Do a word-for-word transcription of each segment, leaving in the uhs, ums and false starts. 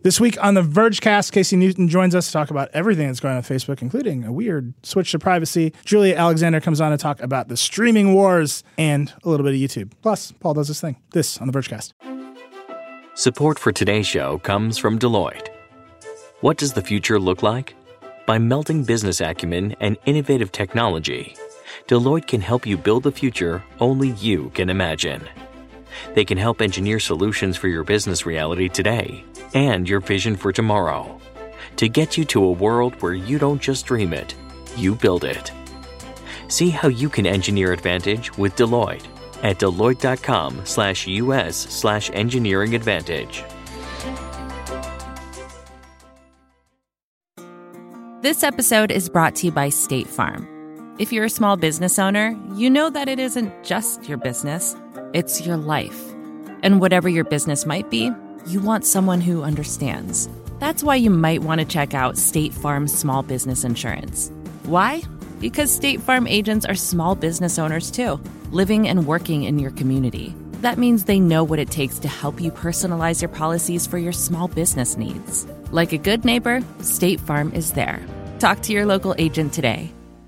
This week on the Vergecast, Casey Newton joins us to talk about everything that's going on on Facebook, including a weird switch to privacy. Julia Alexander comes on to talk about the streaming wars and a little bit of YouTube. Plus, Paul does his thing. This on the Vergecast. Support for today's show comes from Deloitte. What does the future look like? By melding business acumen and innovative technology, Deloitte can help you build the future only you can imagine. They can help engineer solutions for your business reality today and your vision for tomorrow to get you to a world where you don't just dream it, you build it. See how you can engineer advantage with Deloitte at Deloitte.com slash US slash engineering advantage. This episode is brought to you by State Farm. If you're a small business owner, you know that it isn't just your business, it's your life. And whatever your business might be, you want someone who understands. That's why you might want to check out State Farm Small Business Insurance. Why? Because State Farm agents are small business owners too, living and working in your community. That means they know what it takes to help you personalize your policies for your small business needs. Like a good neighbor, State Farm is there. Talk to your local agent today.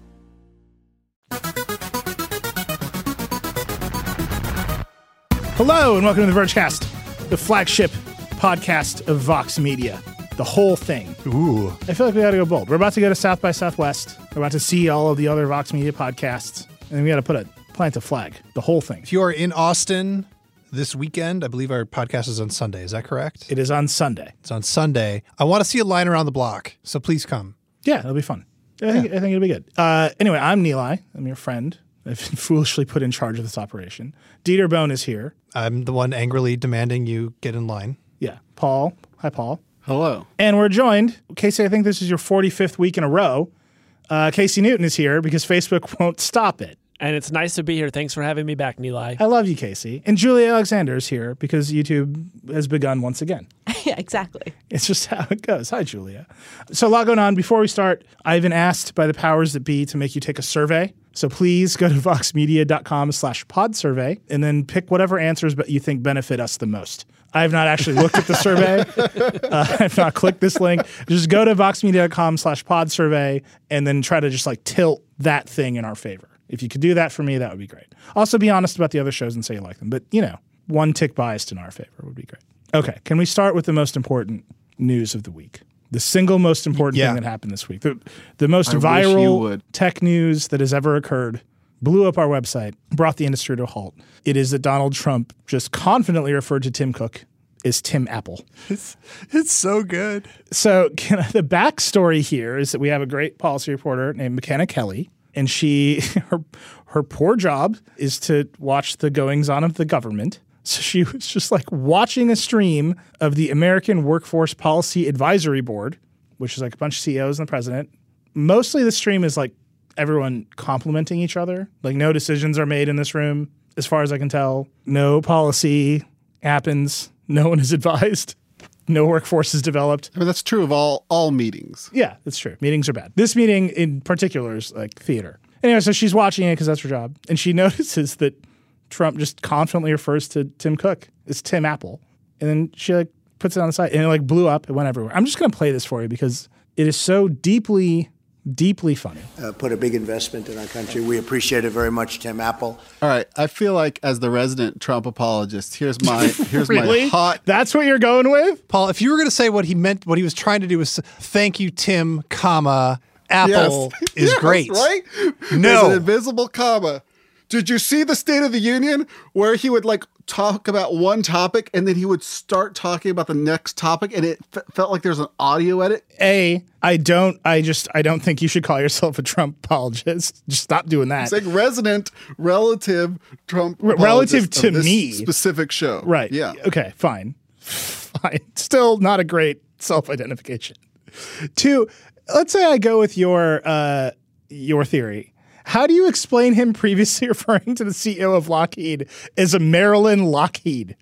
Hello and welcome to the Vergecast, the flagship podcast of Vox Media. The whole thing. Ooh. I feel like we got to go bold. We're about to go to South by Southwest. We're about to see all of the other Vox Media podcasts. And then we got to put a plant a flag. The whole thing. If you are in Austin this weekend, I believe our podcast is on Sunday. Is that correct? It is on Sunday. It's on Sunday. I want to see a line around the block, so please come. Yeah, it'll be fun. I think, yeah. I think it'll be good. Uh, anyway, I'm Nilay. I'm your friend. I've been foolishly put in charge of this operation. Dieter Bohn is here. I'm the one angrily demanding you get in line. Yeah. Paul. Hi, Paul. Hello. And we're joined, Casey, I think this is your forty-fifth week in a row. Uh, Casey Newton is here because Facebook won't stop it. And it's nice to be here. Thanks for having me back, Nilay. I love you, Casey. And Julia Alexander is here because YouTube has begun once again. Yeah, exactly. It's just how it goes. Hi, Julia. So a lot going on. Before we start, I've been asked by the powers that be to make you take a survey. So please go to voxmedia.com slash pod survey and then pick whatever answers but you think benefit us the most. I have not actually looked at the survey. Uh, I have not clicked this link. Just go to voxmedia.com slash pod survey and then try to just like tilt that thing in our favor. If you could do that for me, that would be great. Also be honest about the other shows and say you like them. But, you know, one tick biased in our favor would be great. Okay, can we start with the most important news of the week? The single most important yeah. thing that happened this week. The, the most I viral tech news that has ever occurred, blew up our website, brought the industry to a halt. It is that Donald Trump just confidently referred to Tim Cook as Tim Apple. It's, it's so good. So can I, the backstory here is that we have a great policy reporter named McKenna Kelly, and she her, her poor job is to watch the goings-on of the government. So she was just like watching a stream of the American Workforce Policy Advisory Board, which is like a bunch of C E Os and the president. Mostly the stream is like everyone complimenting each other. Like no decisions are made in this room, as far as I can tell. No policy happens. No one is advised. No workforce is developed. I mean, that's true of all all meetings. Yeah, that's true. Meetings are bad. This meeting in particular is like theater. Anyway, so she's watching it because that's her job. And she notices that Trump just confidently refers to Tim Cook as Tim Apple. And then she like puts it on the side and it like blew up. It went everywhere. I'm just going to play this for you because it is so deeply, deeply funny. Uh, put a big investment in our country. We appreciate it very much, Tim Apple. All right. I feel like as the resident Trump apologist, here's my here's Really? my hot. That's what you're going with? Paul, if you were going to say what he meant, what he was trying to do was thank you, Tim, comma, Apple Yes. is Yes, great. right? No. There's an invisible comma. Did you see the State of the Union where he would like talk about one topic and then he would start talking about the next topic and it f- felt like there's an audio edit? A, I don't, I just, I don't think you should call yourself a Trump apologist. Just stop doing that. It's like resident, relative Trump R- apologist relative to of this me. specific show. Right. Yeah. Okay, fine. Fine. Still not a great self-identification. Two, let's say I go with your uh, your theory. How do you explain him previously referring to the C E O of Lockheed as a Marilyn Lockheed?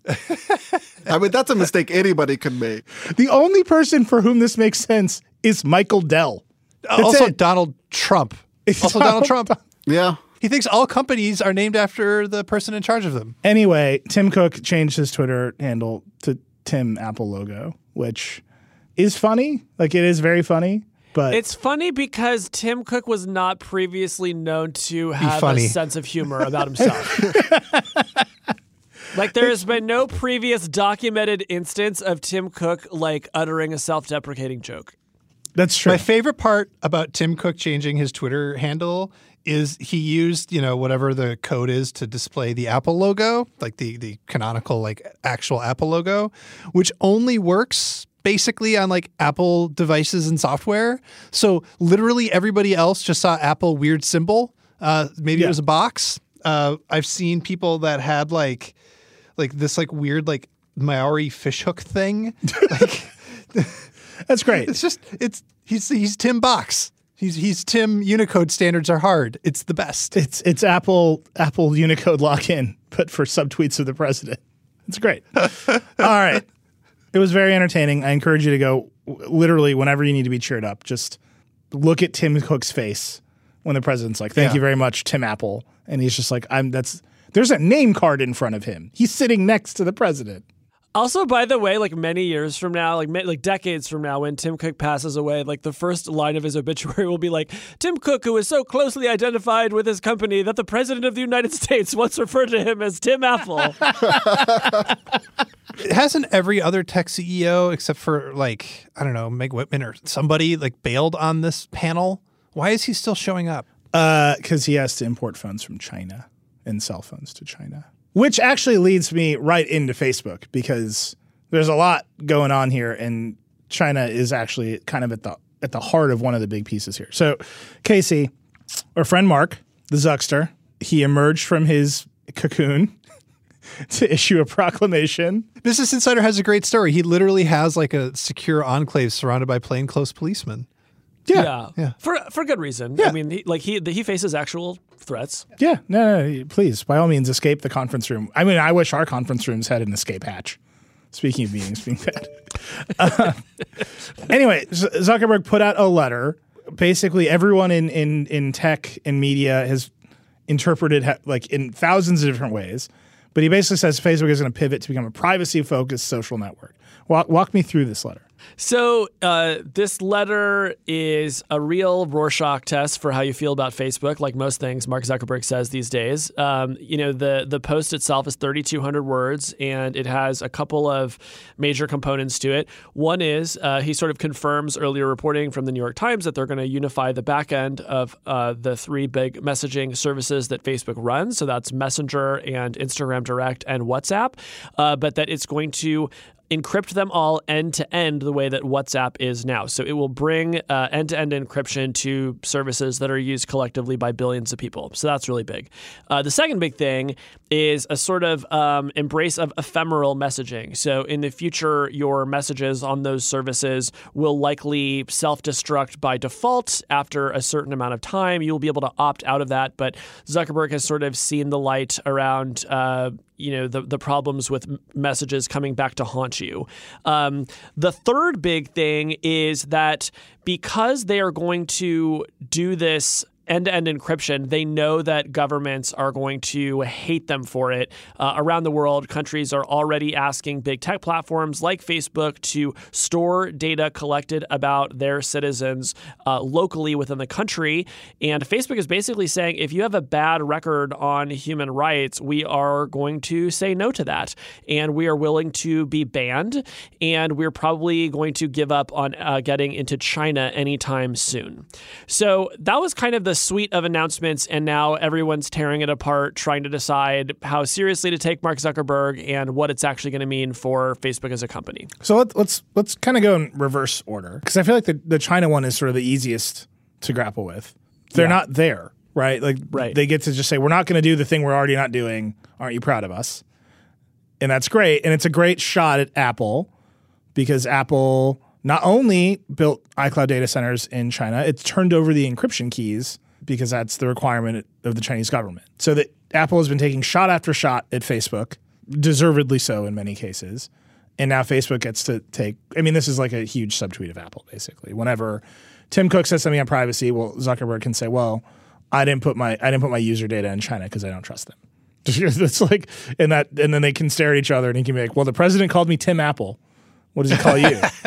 I mean, that's a mistake anybody could make. The only person for whom this makes sense is Michael Dell. That's also it. Donald Trump. It's also Donald Donald Trump. Yeah. He thinks all companies are named after the person in charge of them. Anyway, Tim Cook changed his Twitter handle to Tim Apple logo, which is funny. Like, it is very funny. But it's funny because Tim Cook was not previously known to have a funny. sense of humor about himself. Like, there has been no previous documented instance of Tim Cook, like, uttering a self-deprecating joke. That's true. My favorite part about Tim Cook changing his Twitter handle is he used, you know, whatever the code is to display the Apple logo, like the, the canonical, like, actual Apple logo, which only works basically on like Apple devices and software. So literally everybody else just saw Apple weird symbol. Uh, maybe Yeah. it was a box. Uh, I've seen people that had like like this like weird like Maori fishhook thing. Like That's great. it's just it's he's he's Tim Box. He's he's Tim Unicode standards are hard. It's the best. It's it's Apple Apple Unicode lock-in, but for subtweets of the president. It's great. All right. It was very entertaining. I encourage you to go literally whenever you need to be cheered up. Just look at Tim Cook's face when the president's like, thank Yeah. you very much, Tim Apple. And he's just like, I'm that's there's a name card in front of him. He's sitting next to the president. Also, by the way, like many years from now, like ma- like decades from now, when Tim Cook passes away, like the first line of his obituary will be like, Tim Cook, who is so closely identified with his company that the president of the United States once referred to him as Tim Apple. Hasn't every other tech C E O except for like, I don't know, Meg Whitman or somebody like bailed on this panel? Why is he still showing up? Because Uh, he has to import phones from China and sell phones to China. Which actually leads me right into Facebook because there's a lot going on here and China is actually kind of at the at the heart of one of the big pieces here. So Casey, our friend Mark, the Zuckster, he emerged from his cocoon to issue a proclamation. Business Insider has a great story. He literally has like a secure enclave surrounded by plainclothes policemen. Yeah. Yeah. For for good reason. Yeah. I mean, he, like he he faces actual threats. Yeah, no, no, no, please, by all means, escape the conference room. I mean, I wish our conference rooms had an escape hatch. Speaking of meetings being bad. Uh, anyway, Z- Zuckerberg put out a letter. Basically, everyone in, in, in tech and media has interpreted ha- like in thousands of different ways. But he basically says Facebook is going to pivot to become a privacy-focused social network. Walk, walk me through this letter. So uh, this letter is a real Rorschach test for how you feel about Facebook, like most things Mark Zuckerberg says these days. Um, you know, the the post itself is thirty-two hundred words, and it has a couple of major components to it. One is uh, he sort of confirms earlier reporting from the New York Times that they're going to unify the back end of uh, the three big messaging services that Facebook runs. So that's Messenger and Instagram Direct and WhatsApp, uh, but that it's going to encrypt them all end-to-end the way that WhatsApp is now. So it will bring uh, end-to-end encryption to services that are used collectively by billions of people. So that's really big. Uh, the second big thing is a sort of um, embrace of ephemeral messaging. So in the future, your messages on those services will likely self-destruct by default after a certain amount of time. You'll be able to opt out of that, but Zuckerberg has sort of seen the light around uh, you know, the, the problems with m- messages coming back to haunt you. Um, the third big thing is that because they are going to do this end-to-end encryption, they know that governments are going to hate them for it. Uh, around the world, countries are already asking big tech platforms like Facebook to store data collected about their citizens uh, locally within the country. And Facebook is basically saying, if you have a bad record on human rights, we are going to say no to that. And we are willing to be banned. And we're probably going to give up on uh, getting into China anytime soon. So that was kind of the suite of announcements, and now everyone's tearing it apart, trying to decide how seriously to take Mark Zuckerberg and what it's actually going to mean for Facebook as a company. So let, let's let's kind of go in reverse order because I feel like the, the China one is sort of the easiest to grapple with. They're Yeah. not there, right? Like Right. they get to just say, we're not going to do the thing we're already not doing. Aren't you proud of us? And that's great. And it's a great shot at Apple because Apple not only built iCloud data centers in China, it's turned over the encryption keys because that's the requirement of the Chinese government. So that Apple has been taking shot after shot at Facebook, deservedly so in many cases. And now Facebook gets to take, I mean, this is like a huge subtweet of Apple, basically. Whenever Tim Cook says something on privacy, well, Zuckerberg can say, well, I didn't put my I didn't put my user data in China because I don't trust them. It's like, and that, and then they can stare at each other and he can be like, well, the president called me Tim Apple. What does he call you?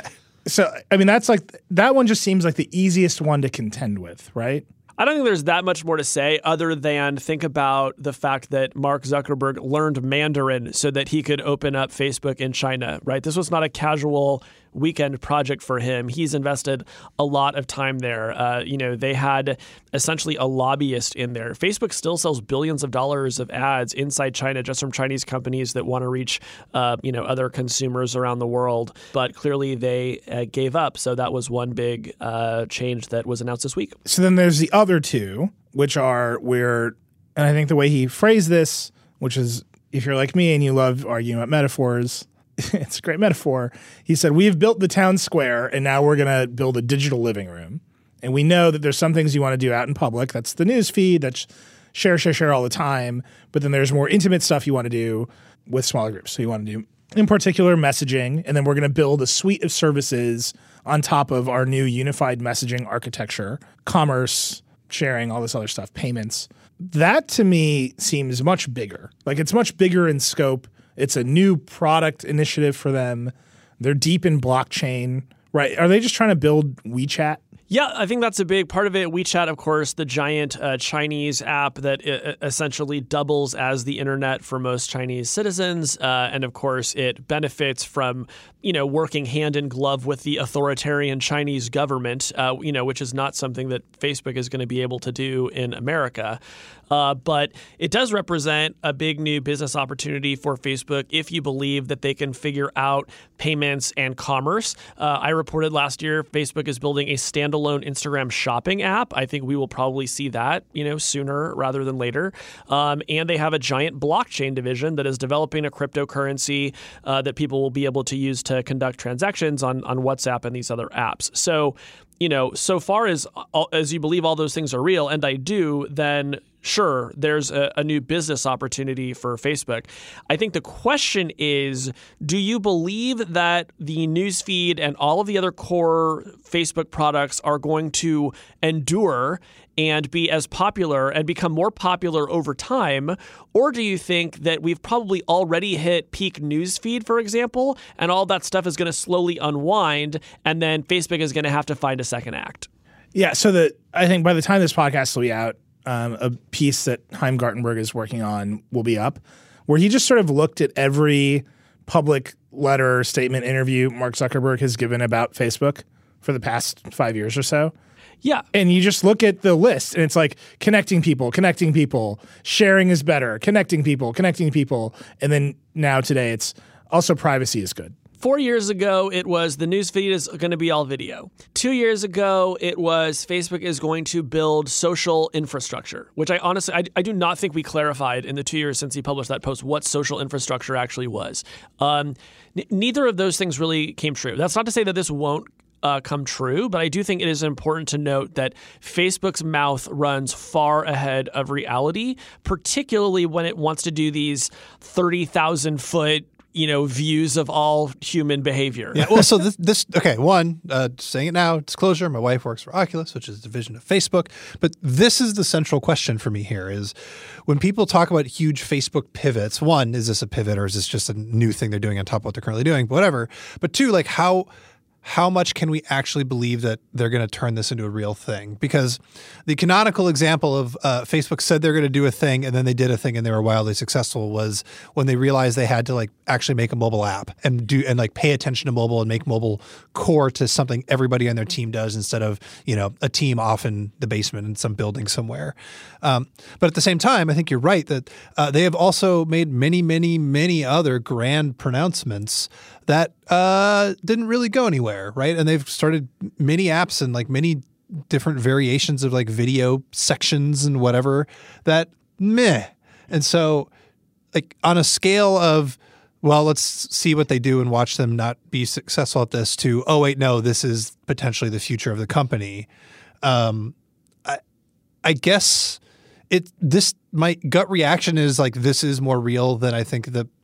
So, I mean, that's like, that one just seems like the easiest one to contend with, right? I don't think there's that much more to say other than think about the fact that Mark Zuckerberg learned Mandarin so that he could open up Facebook in China, right? This was not a casual weekend project for him. He's invested a lot of time there. Uh, you know, they had essentially a lobbyist in there. Facebook still sells billions of dollars of ads inside China just from Chinese companies that want to reach, uh, you know, other consumers around the world. But clearly they uh, gave up. So that was one big uh, change that was announced this week. So then there's the other two, which are where, and I think the way he phrased this, which is if you're like me and you love arguing about metaphors, it's a great metaphor. He said, we've built the town square and now we're going to build a digital living room. And we know that there's some things you want to do out in public. That's the news feed. That's share, share, share all the time. But then there's more intimate stuff you want to do with smaller groups. So you want to do, in particular, messaging. And then we're going to build a suite of services on top of our new unified messaging architecture, commerce, sharing, all this other stuff, payments. That to me seems much bigger. Like it's much bigger in scope. It's a new product initiative for them. They're deep in blockchain, right? Are they just trying to build WeChat? Yeah, I think that's a big part of it. WeChat, of course, the giant uh, Chinese app that uh, essentially doubles as the internet for most Chinese citizens. Uh, and of course, it benefits from, you know, working hand in glove with the authoritarian Chinese government, uh, you know, which is not something that Facebook is going to be able to do in America. Uh, but it does represent a big new business opportunity for Facebook if you believe that they can figure out payments and commerce. Uh, I reported last year Facebook is building a standalone Instagram shopping app. I think we will probably see that, you know, sooner rather than later. Um, and they have a giant blockchain division that is developing a cryptocurrency uh, that people will be able to use to conduct transactions on, on WhatsApp and these other apps. So, you know, so far as as you believe all those things are real, and I do, then sure, there's a, a new business opportunity for Facebook. I think the question is, do you believe that the newsfeed and all of the other core Facebook products are going to endure and be as popular and become more popular over time? Or do you think that we've probably already hit peak newsfeed, for example, and all that stuff is going to slowly unwind, and then Facebook is going to have to find a second act? Yeah, so that I think by the time this podcast will be out, um, a piece that Chaim Gartenberg is working on will be up, where he just sort of looked at every public letter, statement, interview Mark Zuckerberg has given about Facebook for the past five years or so. Yeah. And you just look at the list and it's like connecting people, connecting people, sharing is better, connecting people, connecting people. And then now today it's also privacy is good. Four years ago, it was the newsfeed is going to be all video. Two years ago, it was Facebook is going to build social infrastructure, which I honestly, I, I do not think we clarified in the two years since he published that post what social infrastructure actually was. Um, n- neither of those things really came true. That's not to say that this won't Uh, come true, but I do think it is important to note that Facebook's mouth runs far ahead of reality, particularly when it wants to do these thirty thousand foot, you know, views of all human behavior. Yeah. Well, so this, this okay. One, uh, saying it now, disclosure. My wife works for Oculus, which is a division of Facebook. But this is the central question for me here: is when people talk about huge Facebook pivots. One, is this a pivot or is this just a new thing they're doing on top of what they're currently doing? Whatever. But two, like how. How much can we actually believe that they're going to turn this into a real thing? Because the canonical example of uh, Facebook said they're going to do a thing and then they did a thing and they were wildly successful was when they realized they had to like actually make a mobile app and do and like pay attention to mobile and make mobile core to something everybody on their team does instead of, you know, a team off in the basement in some building somewhere. Um, but at the same time, I think you're right that uh, they have also made many, many, many other grand pronouncements that uh, didn't really go anywhere, right? And they've started many apps and like many different variations of like video sections and whatever that meh. And so like on a scale of, well, let's see what they do and watch them not be successful at this to, oh, wait, no, this is potentially the future of the company. Um, I, I guess it, this, my gut reaction is like, this is more real than I think the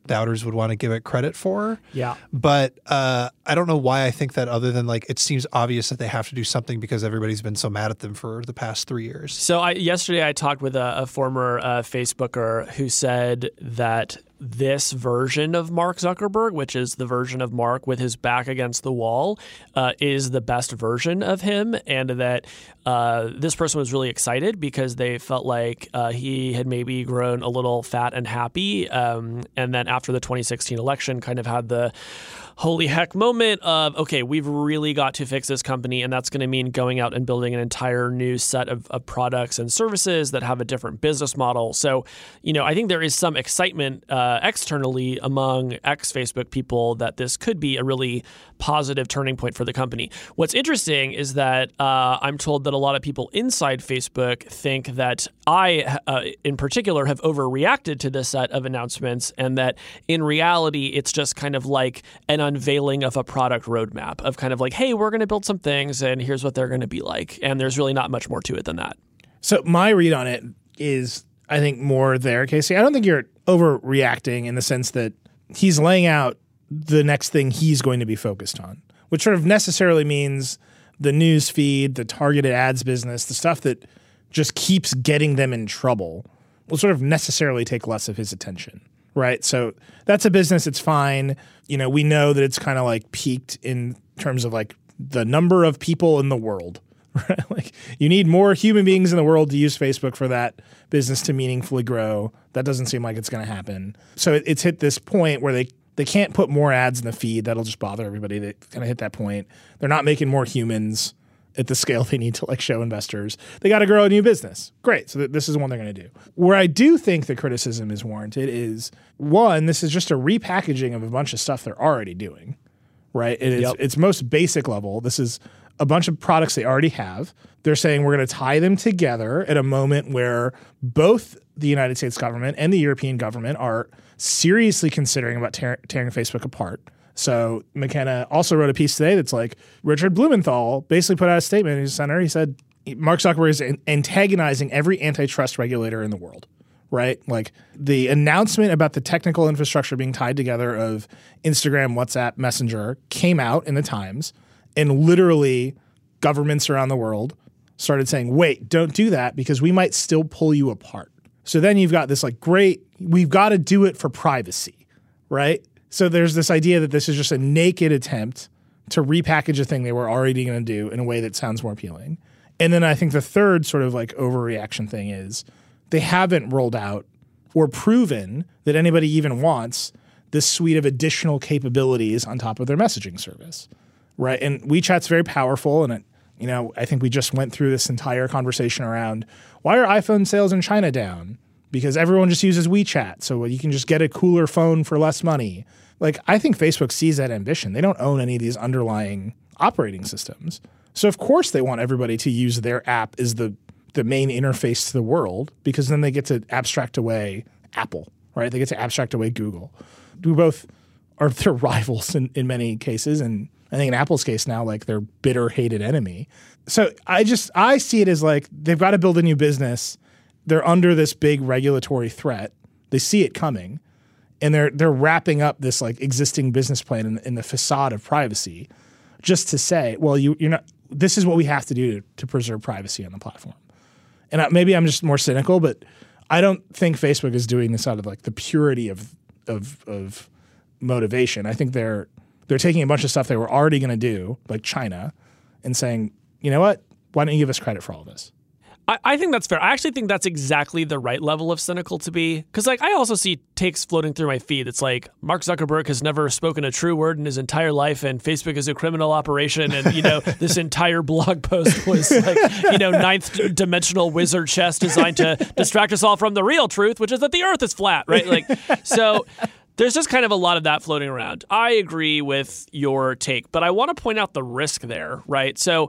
doubters would want to give it credit for. Yeah. But uh, I don't know why I think that, other than like it seems obvious that they have to do something because everybody's been so mad at them for the past three years. So I, yesterday I talked with a, a former uh, Facebooker who said that this version of Mark Zuckerberg, which is the version of Mark with his back against the wall, uh, is the best version of him, and that uh, this person was really excited because they felt like uh, he had maybe grown a little fat and happy, um, and then after the twenty sixteen election kind of had the holy heck moment of, okay, we've really got to fix this company, and that's going to mean going out and building an entire new set of, of products and services that have a different business model. So, you know, I think there is some excitement uh, externally among ex-Facebook people that this could be a really positive turning point for the company. What's interesting is that uh, I'm told that a lot of people inside Facebook think that I, uh, in particular, have overreacted to this set of announcements, and that in reality, it's just kind of like an unveiling of a product roadmap of kind of like, hey, we're going to build some things and here's what they're going to be like. And there's really not much more to it than that. So my read on it is, I think, more there, Casey. I don't think you're overreacting in the sense that he's laying out the next thing he's going to be focused on, which sort of necessarily means the news feed, the targeted ads business, the stuff that just keeps getting them in trouble will sort of necessarily take less of his attention. Right. So that's a business. It's fine. You know, we know that it's kind of like peaked in terms of like the number of people in the world. Right? Like you need more human beings in the world to use Facebook for that business to meaningfully grow. That doesn't seem like it's going to happen. So it, it's hit this point where they, they can't put more ads in the feed. That'll just bother everybody. They kind of hit that point. They're not making more humans at the scale they need to like show investors. They got to grow a new business. Great. So th- this is one they're going to do. Where I do think the criticism is warranted is, one, this is just a repackaging of a bunch of stuff they're already doing, right? It is, Yep. It's most basic level. This is a bunch of products they already have. They're saying we're going to tie them together at a moment where both the United States government and the European government are seriously considering about tear- tearing Facebook apart. So McKenna also wrote a piece today that's like, Richard Blumenthal basically put out a statement in his center. He said, Mark Zuckerberg is antagonizing every antitrust regulator in the world, right? Like the announcement about the technical infrastructure being tied together of Instagram, WhatsApp, Messenger came out in the Times, and literally governments around the world started saying, wait, don't do that because we might still pull you apart. So then you've got this like, great, we've got to do it for privacy, right? So there's this idea that this is just a naked attempt to repackage a thing they were already going to do in a way that sounds more appealing. And then I think the third sort of like overreaction thing is they haven't rolled out or proven that anybody even wants this suite of additional capabilities on top of their messaging service, right? And WeChat's very powerful, and it, you know, I think we just went through this entire conversation around why are iPhone sales in China down? Because everyone just uses WeChat, so you can just get a cooler phone for less money. Like, I think Facebook sees that ambition. They don't own any of these underlying operating systems. So, of course, they want everybody to use their app as the, the main interface to the world, because then they get to abstract away Apple, right? They get to abstract away Google. We both are their rivals in, in many cases, and I think in Apple's case now, like, their bitter, hated enemy. So I just – I see it as like they've got to build a new business. They're under this big regulatory threat. They see it coming. And they're they're wrapping up this like existing business plan in, in the facade of privacy, just to say, well, you you're not. This is what we have to do to, to preserve privacy on the platform. And I, maybe I'm just more cynical, but I don't think Facebook is doing this out of like the purity of of of motivation. I think they're they're taking a bunch of stuff they were already going to do, like China, and saying, you know what? Why don't you give us credit for all this? I, I think that's fair. I actually think that's exactly the right level of cynical to be. Because like I also see takes floating through my feed. It's like Mark Zuckerberg has never spoken a true word in his entire life, and Facebook is a criminal operation. And, you know, this entire blog post was like, you know, ninth dimensional wizard chess designed to distract us all from the real truth, which is that the earth is flat, right? Like, so there's just kind of a lot of that floating around. I agree with your take, but I want to point out the risk there, right? So,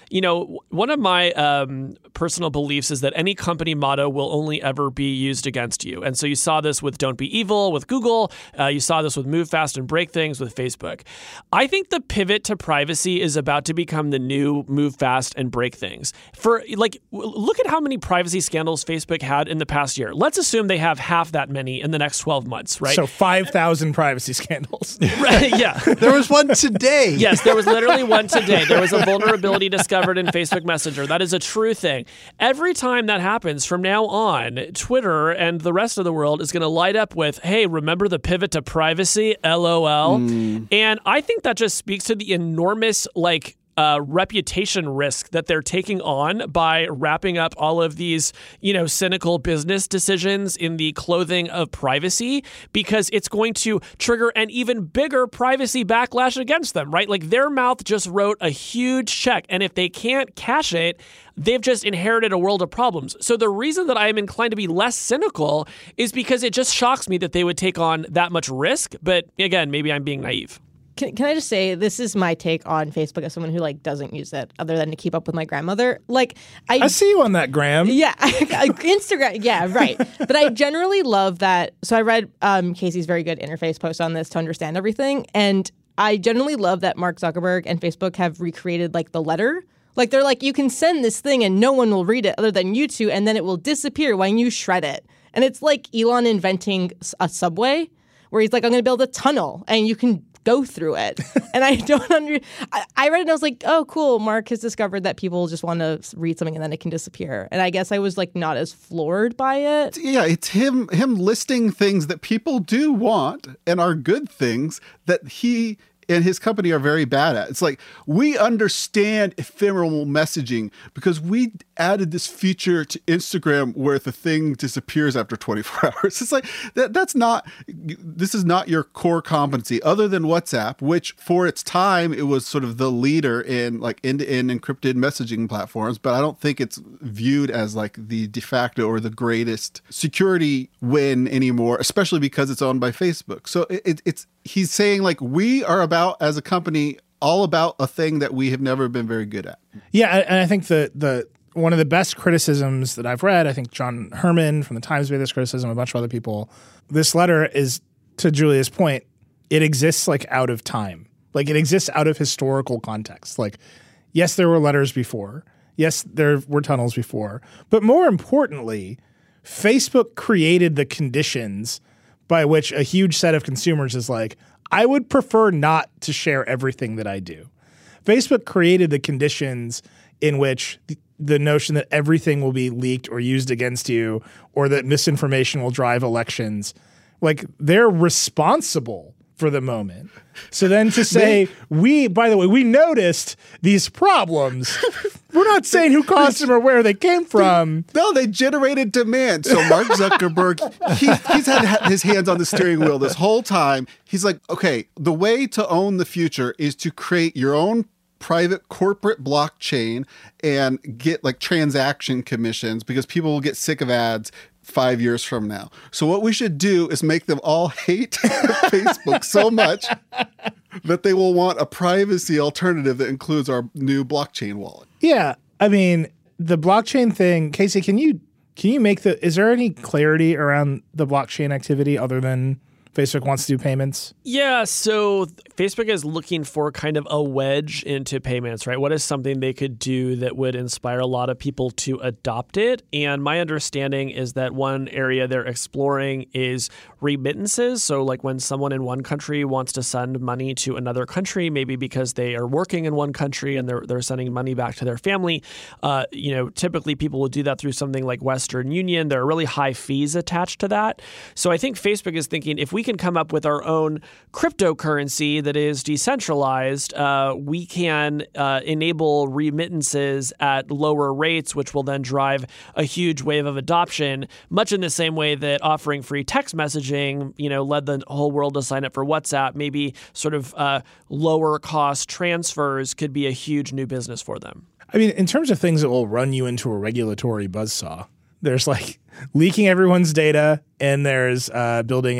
you know, one of my um, personal beliefs is that any company motto will only ever be used against you. And so you saw this with Don't Be Evil with Google. Uh, you saw this with Move Fast and Break Things with Facebook. I think the pivot to privacy is about to become the new Move Fast and Break Things. For like, look at how many privacy scandals Facebook had in the past year. Let's assume they have half that many in the next twelve months, right? So five thousand privacy scandals. Right, yeah. There was one today. Yes, there was literally one today. There was a vulnerability discovered in Facebook Messenger. That is a true thing. Every time that happens from now on, Twitter and the rest of the world is going to light up with, hey, remember the pivot to privacy? LOL. Mm. And I think that just speaks to the enormous, like, Uh, reputation risk that they're taking on by wrapping up all of these, you know, cynical business decisions in the clothing of privacy, because it's going to trigger an even bigger privacy backlash against them, right? Like their mouth just wrote a huge check, and if they can't cash it, they've just inherited a world of problems. So the reason that I am inclined to be less cynical is because it just shocks me that they would take on that much risk. But again, maybe I'm being naive. Can, can I just say, this is my take on Facebook as someone who like doesn't use it other than to keep up with my grandmother. Like, I, I see you on that, Graham. Yeah, Instagram. Yeah, right. But I generally love that. So I read um, Casey's very good interface post on this to understand everything. And I generally love that Mark Zuckerberg and Facebook have recreated like the letter. Like they're like, you can send this thing and no one will read it other than you two, and then it will disappear when you shred it. And it's like Elon inventing a subway where he's like, I'm going to build a tunnel and you can go through it. And I don't under. I, I read it and I was like, oh, cool. Mark has discovered that people just want to read something and then it can disappear. And I guess I was like not as floored by it. Yeah, it's him him listing things that people do want and are good things that he and his company are very bad at. It's like, we understand ephemeral messaging because we added this feature to Instagram where the thing disappears after twenty-four hours. It's like, that that's not, this is not your core competency other than WhatsApp, which for its time, it was sort of the leader in like end-to-end encrypted messaging platforms. But I don't think it's viewed as like the de facto or the greatest security win anymore, especially because it's owned by Facebook. So it, it, it's, he's saying like, we are about, as a company, all about a thing that we have never been very good at. Yeah, and I think the the one of the best criticisms that I've read, I think John Herman from the Times made this criticism, a bunch of other people. This letter is, to Julia's point, it exists like out of time. Like it exists out of historical context. Like, yes, there were letters before. Yes, there were tunnels before. But more importantly, Facebook created the conditions by which a huge set of consumers is like, I would prefer not to share everything that I do. Facebook created the conditions in which the, the notion that everything will be leaked or used against you, or that misinformation will drive elections, like they're responsible for the moment. So then to say, we, by the way, we noticed these problems. We're not saying who caused them or where they came from. No, they generated demand. So Mark Zuckerberg, he, he's had his hands on the steering wheel this whole time. He's like, okay, the way to own the future is to create your own private corporate blockchain and get like transaction commissions because people will get sick of ads five years from now. So what we should do is make them all hate Facebook so much that they will want a privacy alternative that includes our new blockchain wallet. Yeah. I mean, the blockchain thing, Casey, can you can you make the, is there any clarity around the blockchain activity other than Facebook wants to do payments? Yeah, so Facebook is looking for kind of a wedge into payments, right? What is something they could do that would inspire a lot of people to adopt it? And my understanding is that one area they're exploring is remittances. So like when someone in one country wants to send money to another country, maybe because they are working in one country and they're they're sending money back to their family, uh, you know, typically people would do that through something like Western Union. There are really high fees attached to that. So I think Facebook is thinking, if we can come up with our own cryptocurrency that is decentralized, uh, we can uh, enable remittances at lower rates, which will then drive a huge wave of adoption, much in the same way that offering free text messaging, you know, led the whole world to sign up for WhatsApp. Maybe sort of uh, lower cost transfers could be a huge new business for them. I mean, in terms of things that will run you into a regulatory buzzsaw, there's like leaking everyone's data, and there's uh, building a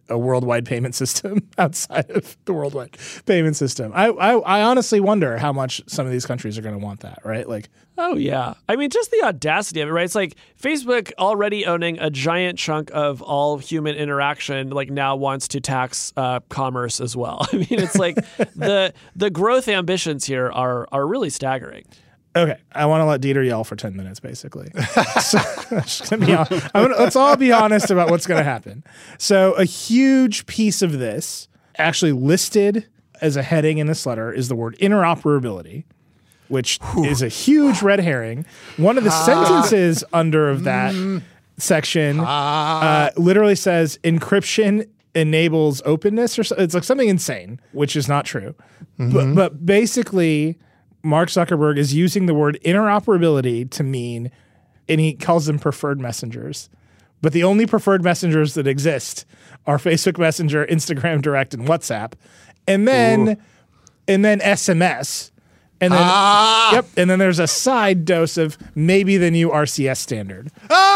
a worldwide payment system outside of the worldwide payment system. I, I, I honestly wonder how much some of these countries are going to want that, right? Like, oh, yeah. I mean, just the audacity of it, right? It's like Facebook already owning a giant chunk of all human interaction, like now wants to tax uh, commerce as well. I mean, it's like the the growth ambitions here are are really staggering. Okay, I want to let Dieter yell for ten minutes, basically. So, just gonna be hon- I'm gonna, let's all be honest about what's going to happen. So a huge piece of this, actually listed as a heading in this letter, is the word interoperability, which Whew. is a huge red herring. One of the ah. sentences under of that mm. section ah. uh, literally says encryption enables openness, or so, it's like something insane, which is not true. Mm-hmm. But, but basically, Mark Zuckerberg is using the word interoperability to mean, and he calls them preferred messengers. But the only preferred messengers that exist are Facebook Messenger, Instagram Direct, and WhatsApp. And then, Ooh. and then S M S. And then, ah! yep. And then there's a side dose of maybe the new R C S standard.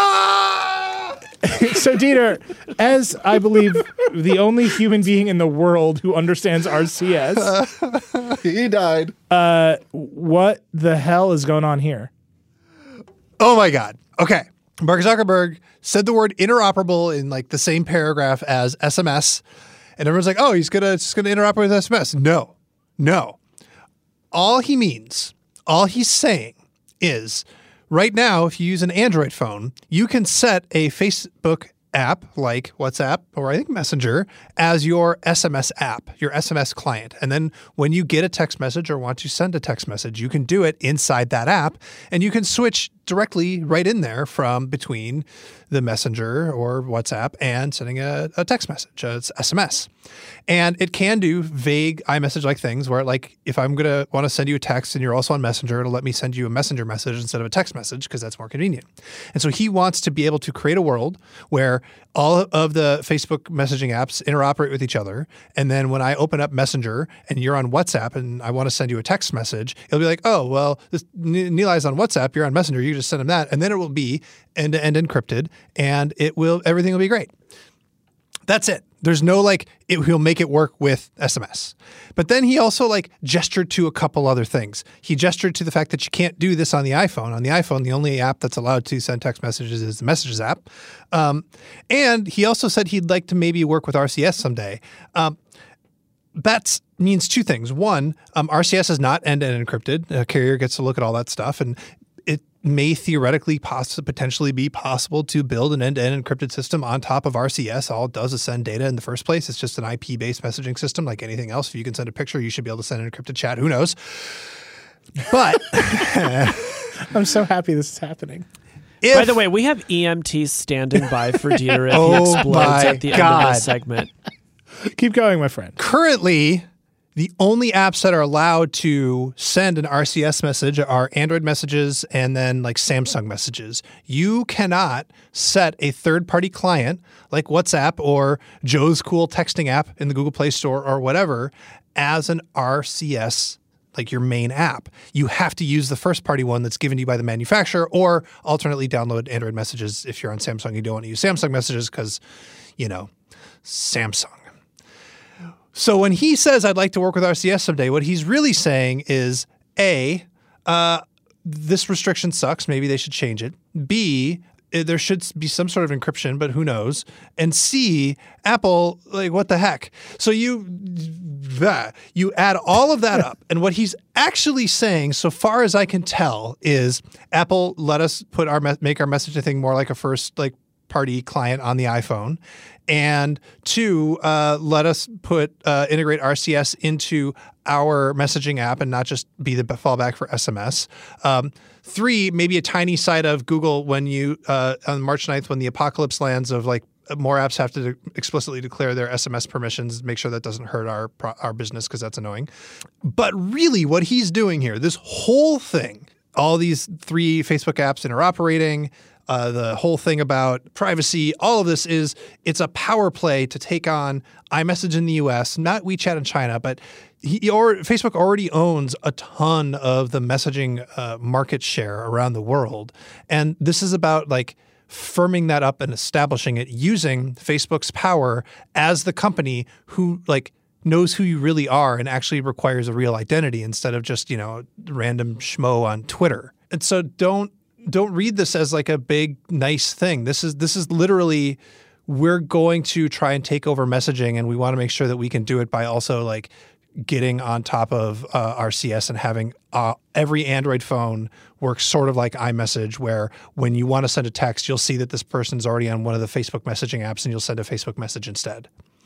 Ah! So, Dieter, as I believe the only human being in the world who understands R C S, he died. Uh, what the hell is going on here? Oh my God. Okay. Mark Zuckerberg said the word interoperable in like the same paragraph as S M S, and everyone's like, "Oh, he's gonna just gonna interoperate with S M S." No, no. All he means, all he's saying is, right now, if you use an Android phone, you can set a Facebook app like WhatsApp or I think Messenger as your S M S app, your S M S client. And then when you get a text message or want to send a text message, you can do it inside that app, and you can switch directly right in there from between the Messenger or WhatsApp and sending a, a text message. Uh, it's S M S. And it can do vague iMessage-like things where, like, if I'm going to want to send you a text and you're also on Messenger, it'll let me send you a Messenger message instead of a text message because that's more convenient. And so he wants to be able to create a world where all of the Facebook messaging apps interoperate with each other. And then when I open up Messenger and you're on WhatsApp and I want to send you a text message, it'll be like, oh, well, this Nilai's on WhatsApp, you're on Messenger, you just send him that. And then it will be end-to-end encrypted and it will everything will be great. That's it. There's no like, it, he'll make it work with S M S. But then he also like gestured to a couple other things. He gestured to the fact that you can't do this on the iPhone. On the iPhone, the only app that's allowed to send text messages is the Messages app. Um, and he also said he'd like to maybe work with R C S someday. Um, that means two things. One, um, R C S is not end-to-end encrypted. A carrier gets to look at all that stuff, and it may theoretically poss- potentially be possible to build an end-to-end encrypted system on top of R C S. All it does is send data in the first place. It's just an I P-based messaging system like anything else. If you can send a picture, you should be able to send an encrypted chat. Who knows? But I'm so happy this is happening. If, by the way, we have E M Ts standing by for Dieter if oh he explodes at the God. end of this segment. Keep going, my friend. Currently, the only apps that are allowed to send an R C S message are Android messages and then like Samsung messages. You cannot set a third-party client like WhatsApp or Joe's Cool texting app in the Google Play Store or whatever as an R C S, like your main app. You have to use the first-party one that's given to you by the manufacturer, or alternately download Android messages if you're on Samsung. You don't want to use Samsung messages because, you know, Samsung. So when he says, I'd like to work with R C S someday, what he's really saying is, A, uh, this restriction sucks. Maybe they should change it. B, there should be some sort of encryption, but who knows? And C, Apple, like, what the heck? So you, that, you add all of that up. And what he's actually saying, so far as I can tell, is Apple, let us put our make our messaging thing more like a first, like, party client on the iPhone. And two, uh, let us put uh, integrate R C S into our messaging app and not just be the fallback for S M S. Um, three, maybe a tiny side of Google when you, uh, on March ninth, when the apocalypse lands of like more apps have to de- explicitly declare their S M S permissions, make sure that doesn't hurt our our business because that's annoying. But really what he's doing here, this whole thing, all these three Facebook apps interoperating, Uh, the whole thing about privacy, all of this is, it's a power play to take on iMessage in the U S, not WeChat in China, but he, or Facebook already owns a ton of the messaging uh, market share around the world. And this is about like firming that up and establishing it using Facebook's power as the company who like knows who you really are and actually requires a real identity instead of just, you know, random schmo on Twitter. And so don't don't read this as like a big nice thing. This is this is literally we're going to try and take over messaging, and we want to make sure that we can do it by also like getting on top of uh, R C S and having uh, every Android phone work sort of like iMessage, where when you want to send a text, you'll see that this person's already on one of the Facebook messaging apps and you'll send a Facebook message instead.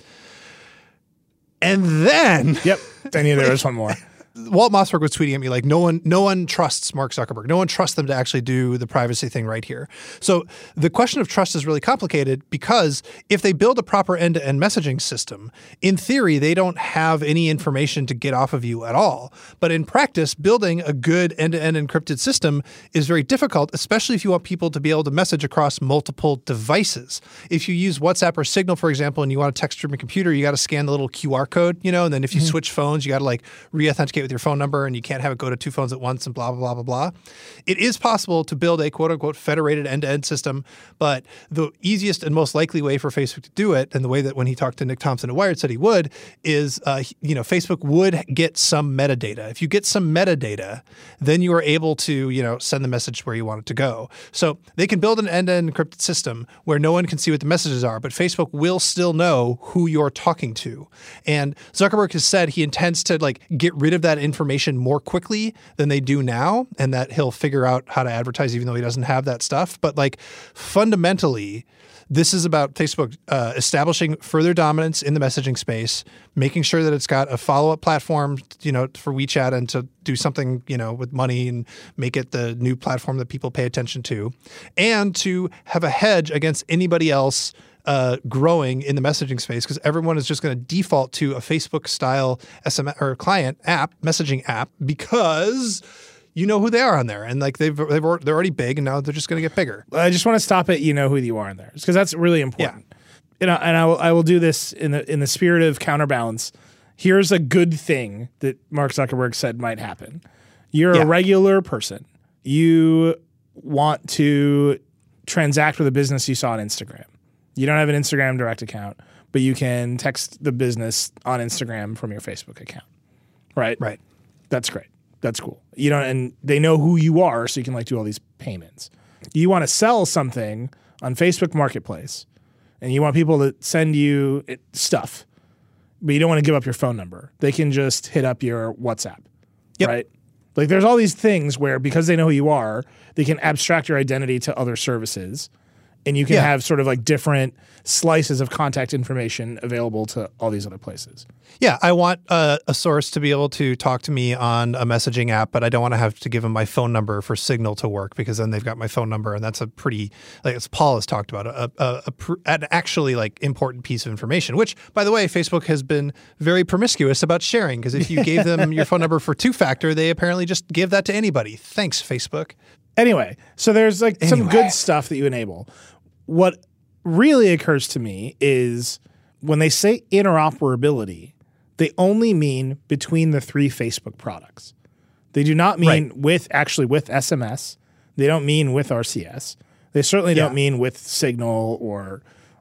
And then... Yep. I knew there was one more. Walt Mossberg was tweeting at me like, no one no one trusts Mark Zuckerberg. No one trusts them to actually do the privacy thing right here. So the question of trust is really complicated because if they build a proper end-to-end messaging system, in theory, they don't have any information to get off of you at all. But in practice, building a good end-to-end encrypted system is very difficult, especially if you want people to be able to message across multiple devices. If you use WhatsApp or Signal, for example, and you want to text from your computer, you got to scan the little Q R code, you know, and then if you mm-hmm. switch phones, you got to like re-authenticate with your phone number, and you can't have it go to two phones at once and blah, blah, blah, blah, blah. It is possible to build a quote-unquote federated end-to-end system, but the easiest and most likely way for Facebook to do it, and the way that when he talked to Nick Thompson at Wired said he would, is uh, you know, Facebook would get some metadata. If you get some metadata, then you are able to, you know, send the message where you want it to go. So they can build an end-to-end encrypted system where no one can see what the messages are, but Facebook will still know who you're talking to. And Zuckerberg has said he intends to like get rid of that information more quickly than they do now, and that he'll figure out how to advertise even though he doesn't have that stuff. But like fundamentally, this is about Facebook uh, establishing further dominance in the messaging space, making sure that it's got a follow-up platform, you know, for WeChat and to do something, you know, with money and make it the new platform that people pay attention to, and to have a hedge against anybody else Uh, growing in the messaging space, because everyone is just going to default to a Facebook-style S M S or client app, messaging app, because you know who they are on there, and like they've they've they're already big, and now they're just going to get bigger. I just want to stop it. You know who you are in there, because that's really important. Yeah. You know, and I will I will do this in the in the spirit of counterbalance. Here's a good thing that Mark Zuckerberg said might happen. You're yeah. a regular person. You want to transact with a business you saw on Instagram. You don't have an Instagram direct account, but you can text the business on Instagram from your Facebook account, right? Right. That's great. That's cool. You know, and they know who you are, so you can like do all these payments. You want to sell something on Facebook Marketplace, and you want people to send you stuff, but you don't want to give up your phone number. They can just hit up your WhatsApp, yep. right? Like there's all these things where because they know who you are, they can abstract your identity to other services. And you can yeah. have sort of like different slices of contact information available to all these other places. Yeah, I want uh, a source to be able to talk to me on a messaging app, but I don't want to have to give them my phone number for Signal to work, because then they've got my phone number, and that's a pretty, like as Paul has talked about, a, a, a, a an actually like important piece of information. Which, by the way, Facebook has been very promiscuous about sharing, because if you gave them your phone number for two-factor, they apparently just give that to anybody. Thanks, Facebook. Anyway, so there's like anyway. some good stuff that you enable. What really occurs to me is when they say interoperability, they only mean between the three Facebook products. They do not mean right. with actually with S M S. They don't mean with R C S. They certainly yeah. don't mean with Signal or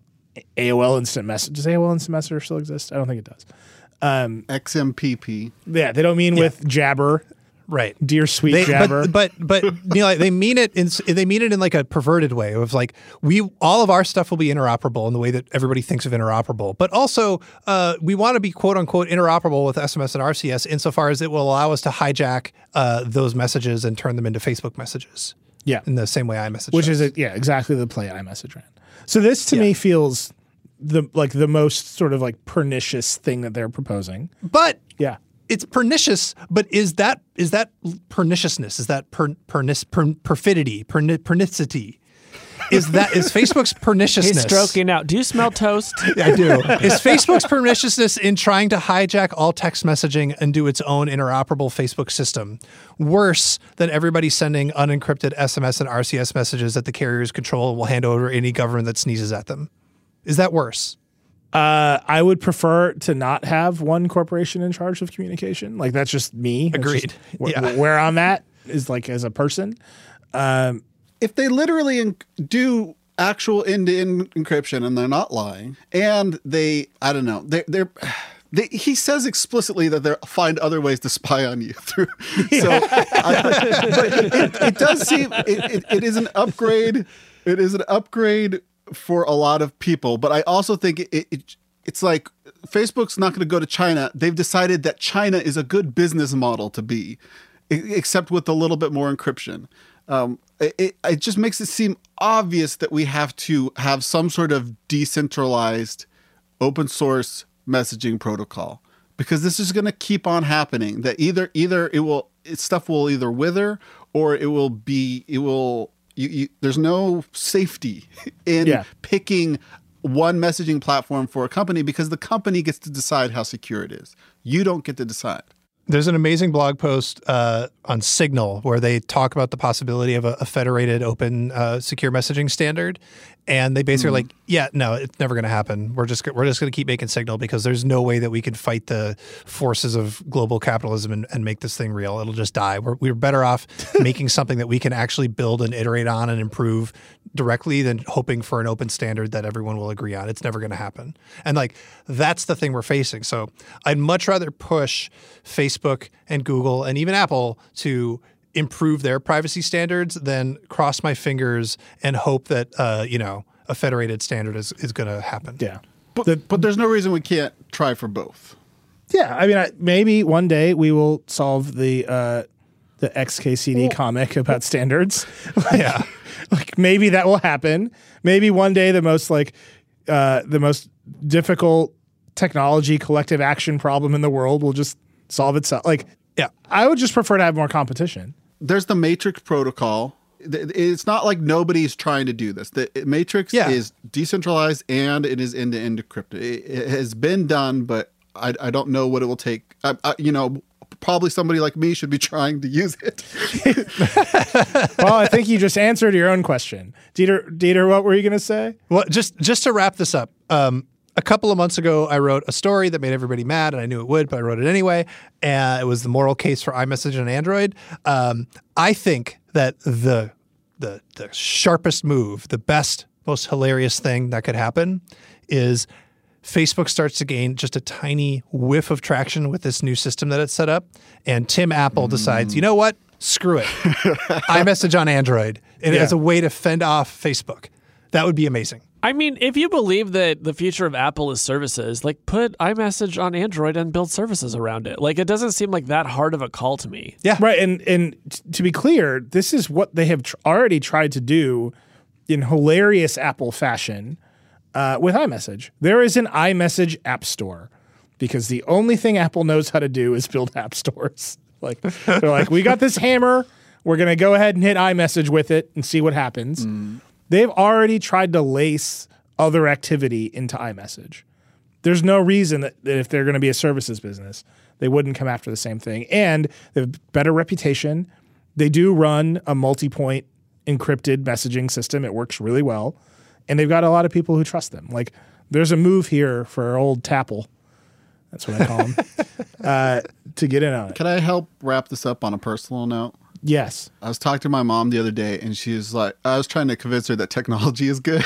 A O L Instant Message. Does A O L Instant Messenger still exist? I don't think it does. Um, X M P P. Yeah, they don't mean yeah. with Jabber. Right, dear sweet they, Jabber. But but, but Neil, they mean it in they mean it in like a perverted way of like we all of our stuff will be interoperable in the way that everybody thinks of interoperable. But also uh, we want to be quote unquote interoperable with S M S and R C S insofar as it will allow us to hijack uh, those messages and turn them into Facebook messages. Yeah, in the same way iMessage, which does. is a, yeah exactly the play iMessage ran. So this to yeah. me feels the like the most sort of like pernicious thing that they're proposing. But yeah. It's pernicious, but is that is that perniciousness? Is that per, pernis, per, perfidy, perni, pernicity? Is that is Facebook's perniciousness? He's stroking out. Do you smell toast? Yeah, I do. Is Facebook's perniciousness in trying to hijack all text messaging and do its own interoperable Facebook system worse than everybody sending unencrypted S M S and R C S messages that the carriers control and will hand over to any government that sneezes at them? Is that worse? Uh, I would prefer to not have one corporation in charge of communication. Like that's just me. That's Agreed. Just wh- yeah. Where I'm at is like as a person. Um, if they literally in- do actual end-to-end encryption, and they're not lying. And they, I don't know, they, they're. They, he says explicitly that they'll find other ways to spy on you through. So, I, but it, it does seem it, it, it is an upgrade. It is an upgrade for a lot of people. But I also think it, it it's like Facebook's not going to go to China. They've decided that China is a good business model to be, except with a little bit more encryption. Um, it, it just makes it seem obvious that we have to have some sort of decentralized, open source messaging protocol, because this is going to keep on happening. That either either it will it, stuff will either wither, or it will be it will you, you, there's no safety in yeah. picking one messaging platform for a company, because the company gets to decide how secure it is. You don't get to decide. There's an amazing blog post uh, on Signal where they talk about the possibility of a, a federated open uh, secure messaging standard. And they basically mm. are like, yeah, no, it's never going to happen. We're just we're just going to keep making Signal because there's no way that we can fight the forces of global capitalism and, and make this thing real. It'll just die. We're, we're better off making something that we can actually build and iterate on and improve directly than hoping for an open standard that everyone will agree on. It's never going to happen. And like, that's the thing we're facing. So I'd much rather push Facebook and Google and even Apple to improve their privacy standards than cross my fingers and hope that, uh, you know, a federated standard is, is going to happen. Yeah. But, The- but there's no reason we can't try for both. Yeah, I mean, I, maybe one day we will solve the uh, the X K C D comic about standards. Like, Yeah. like maybe that will happen. Maybe one day the most like uh, the most difficult technology collective action problem in the world will just solve itself. Like, Yeah. I would just prefer to have more competition. There's the Matrix protocol. It's not like nobody's trying to do this. The Matrix Yeah. is decentralized and it is end-to-end encrypted. It, it has been done, but I, I don't know what it will take. I, I, you know, probably somebody like me should be trying to use it. Well, I think you just answered your own question. Dieter, Dieter, what were you going to say? Well, just just to wrap this up, um, a couple of months ago, I wrote a story that made everybody mad, and I knew it would, but I wrote it anyway. And it was the moral case for iMessage on Android. Um, I think that the, the the sharpest move, the best, most hilarious thing that could happen is Facebook starts to gain just a tiny whiff of traction with this new system that it's set up, and Tim Apple mm. decides, you know what? Screw it. iMessage on Android, and Yeah. as a way to fend off Facebook. That would be amazing. I mean, if you believe that the future of Apple is services, like put iMessage on Android and build services around it. Like, it doesn't seem like that hard of a call to me. Yeah. Right. And and t- to be clear, this is what they have tr- already tried to do in hilarious Apple fashion uh, with iMessage. There is an iMessage app store because the only thing Apple knows how to do is build app stores. Like, they're like, we got this hammer. We're going to go ahead and hit iMessage with it and see what happens. Mm. They've already tried to lace other activity into iMessage. There's no reason that, that if they're going to be a services business, they wouldn't come after the same thing. And they have a better reputation. They do run a multi-point encrypted messaging system. It works really well. And they've got a lot of people who trust them. Like, there's a move here for old Tapple. That's what I call him. uh, to get in on it. Can I help wrap this up on a personal note? Yes. I was talking to my mom the other day, and she was like, I was trying to convince her that technology is good.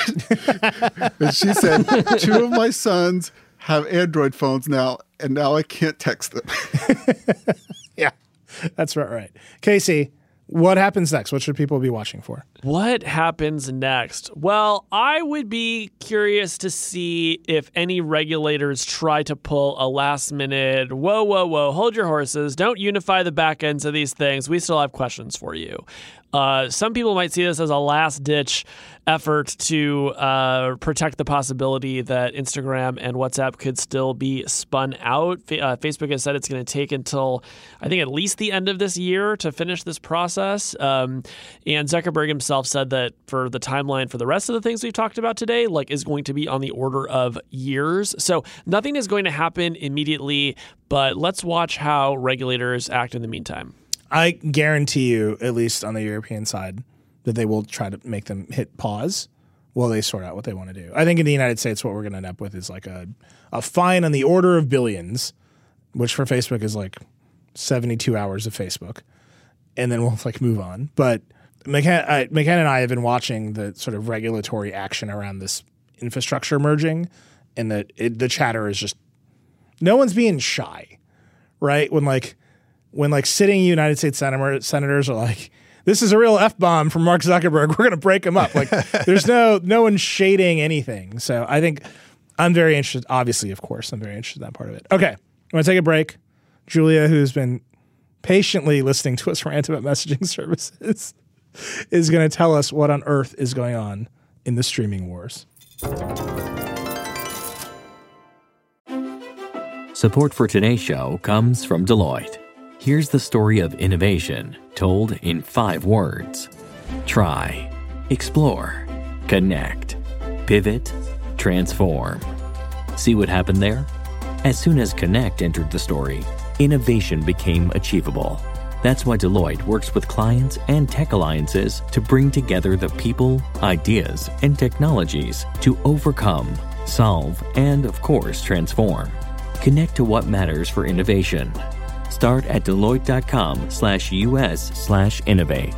And she said, two of my sons have Android phones now, and now I can't text them. Yeah, that's right, right. Casey, what happens next? What should people be watching for? What happens next? Well, I would be curious to see if any regulators try to pull a last minute, whoa, whoa, whoa, hold your horses. Don't unify the back ends of these things. We still have questions for you. Uh, some people might see this as a last-ditch effort to uh, protect the possibility that Instagram and WhatsApp could still be spun out. Uh, Facebook has said it's going to take until, I think, at least the end of this year to finish this process. Um, and Zuckerberg himself said that for the timeline for the rest of the things we've talked about today, like, is going to be on the order of years. So nothing is going to happen immediately, but let's watch how regulators act in the meantime. I guarantee you, at least on the European side, that they will try to make them hit pause while they sort out what they want to do. I think in the United States, what we're going to end up with is like a, a fine on the order of billions, which for Facebook is like seventy-two hours of Facebook. And then we'll like move on. But McKenna, I, McKenna and I have been watching the sort of regulatory action around this infrastructure merging, and that it, the chatter is just no one's being shy, right? When like when like sitting United States senator, senators are like, "This is a real F-bomb from Mark Zuckerberg. We're going to break him up." Like, there's no no one shading anything. So I think I'm very interested. Obviously, of course, I'm very interested in that part of it. Okay, I'm going to take a break. Julia, who's been patiently listening to us rant about messaging services, is going to tell us what on earth is going on in the streaming wars. Support for today's show comes from Deloitte. Here's the story of innovation told in five words. Try, explore, connect, pivot, transform. See what happened there? As soon as Connect entered the story, innovation became achievable. That's why Deloitte works with clients and tech alliances to bring together the people, ideas, and technologies to overcome, solve, and of course, transform. Connect to what matters for innovation. Start at Deloitte.com slash US slash innovate.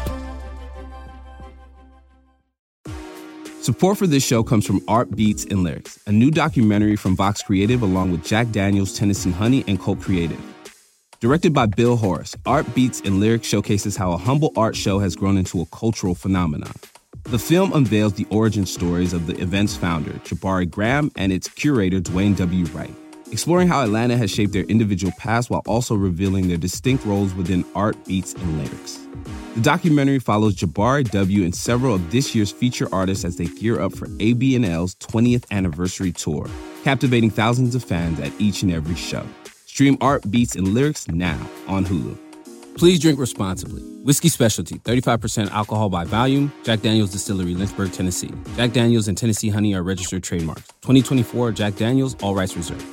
Support for this show comes from Art Beats and Lyrics, a new documentary from Vox Creative along with Jack Daniels, Tennessee Honey, and Colt Creative. Directed by Bill Horace, Art Beats and Lyrics showcases how a humble art show has grown into a cultural phenomenon. The film unveils the origin stories of the event's founder, Jabari Graham, and its curator, Dwayne W. Wright, exploring how Atlanta has shaped their individual paths while also revealing their distinct roles within art, beats, and lyrics. The documentary follows Jabari W. and several of this year's feature artists as they gear up for A B N L's twentieth anniversary tour, captivating thousands of fans at each and every show. Stream Art, Beats, and Lyrics now on Hulu. Please drink responsibly. Whiskey Specialty, thirty-five percent alcohol by volume. Jack Daniels Distillery, Lynchburg, Tennessee. Jack Daniels and Tennessee Honey are registered trademarks. twenty twenty-four Jack Daniels, all rights reserved.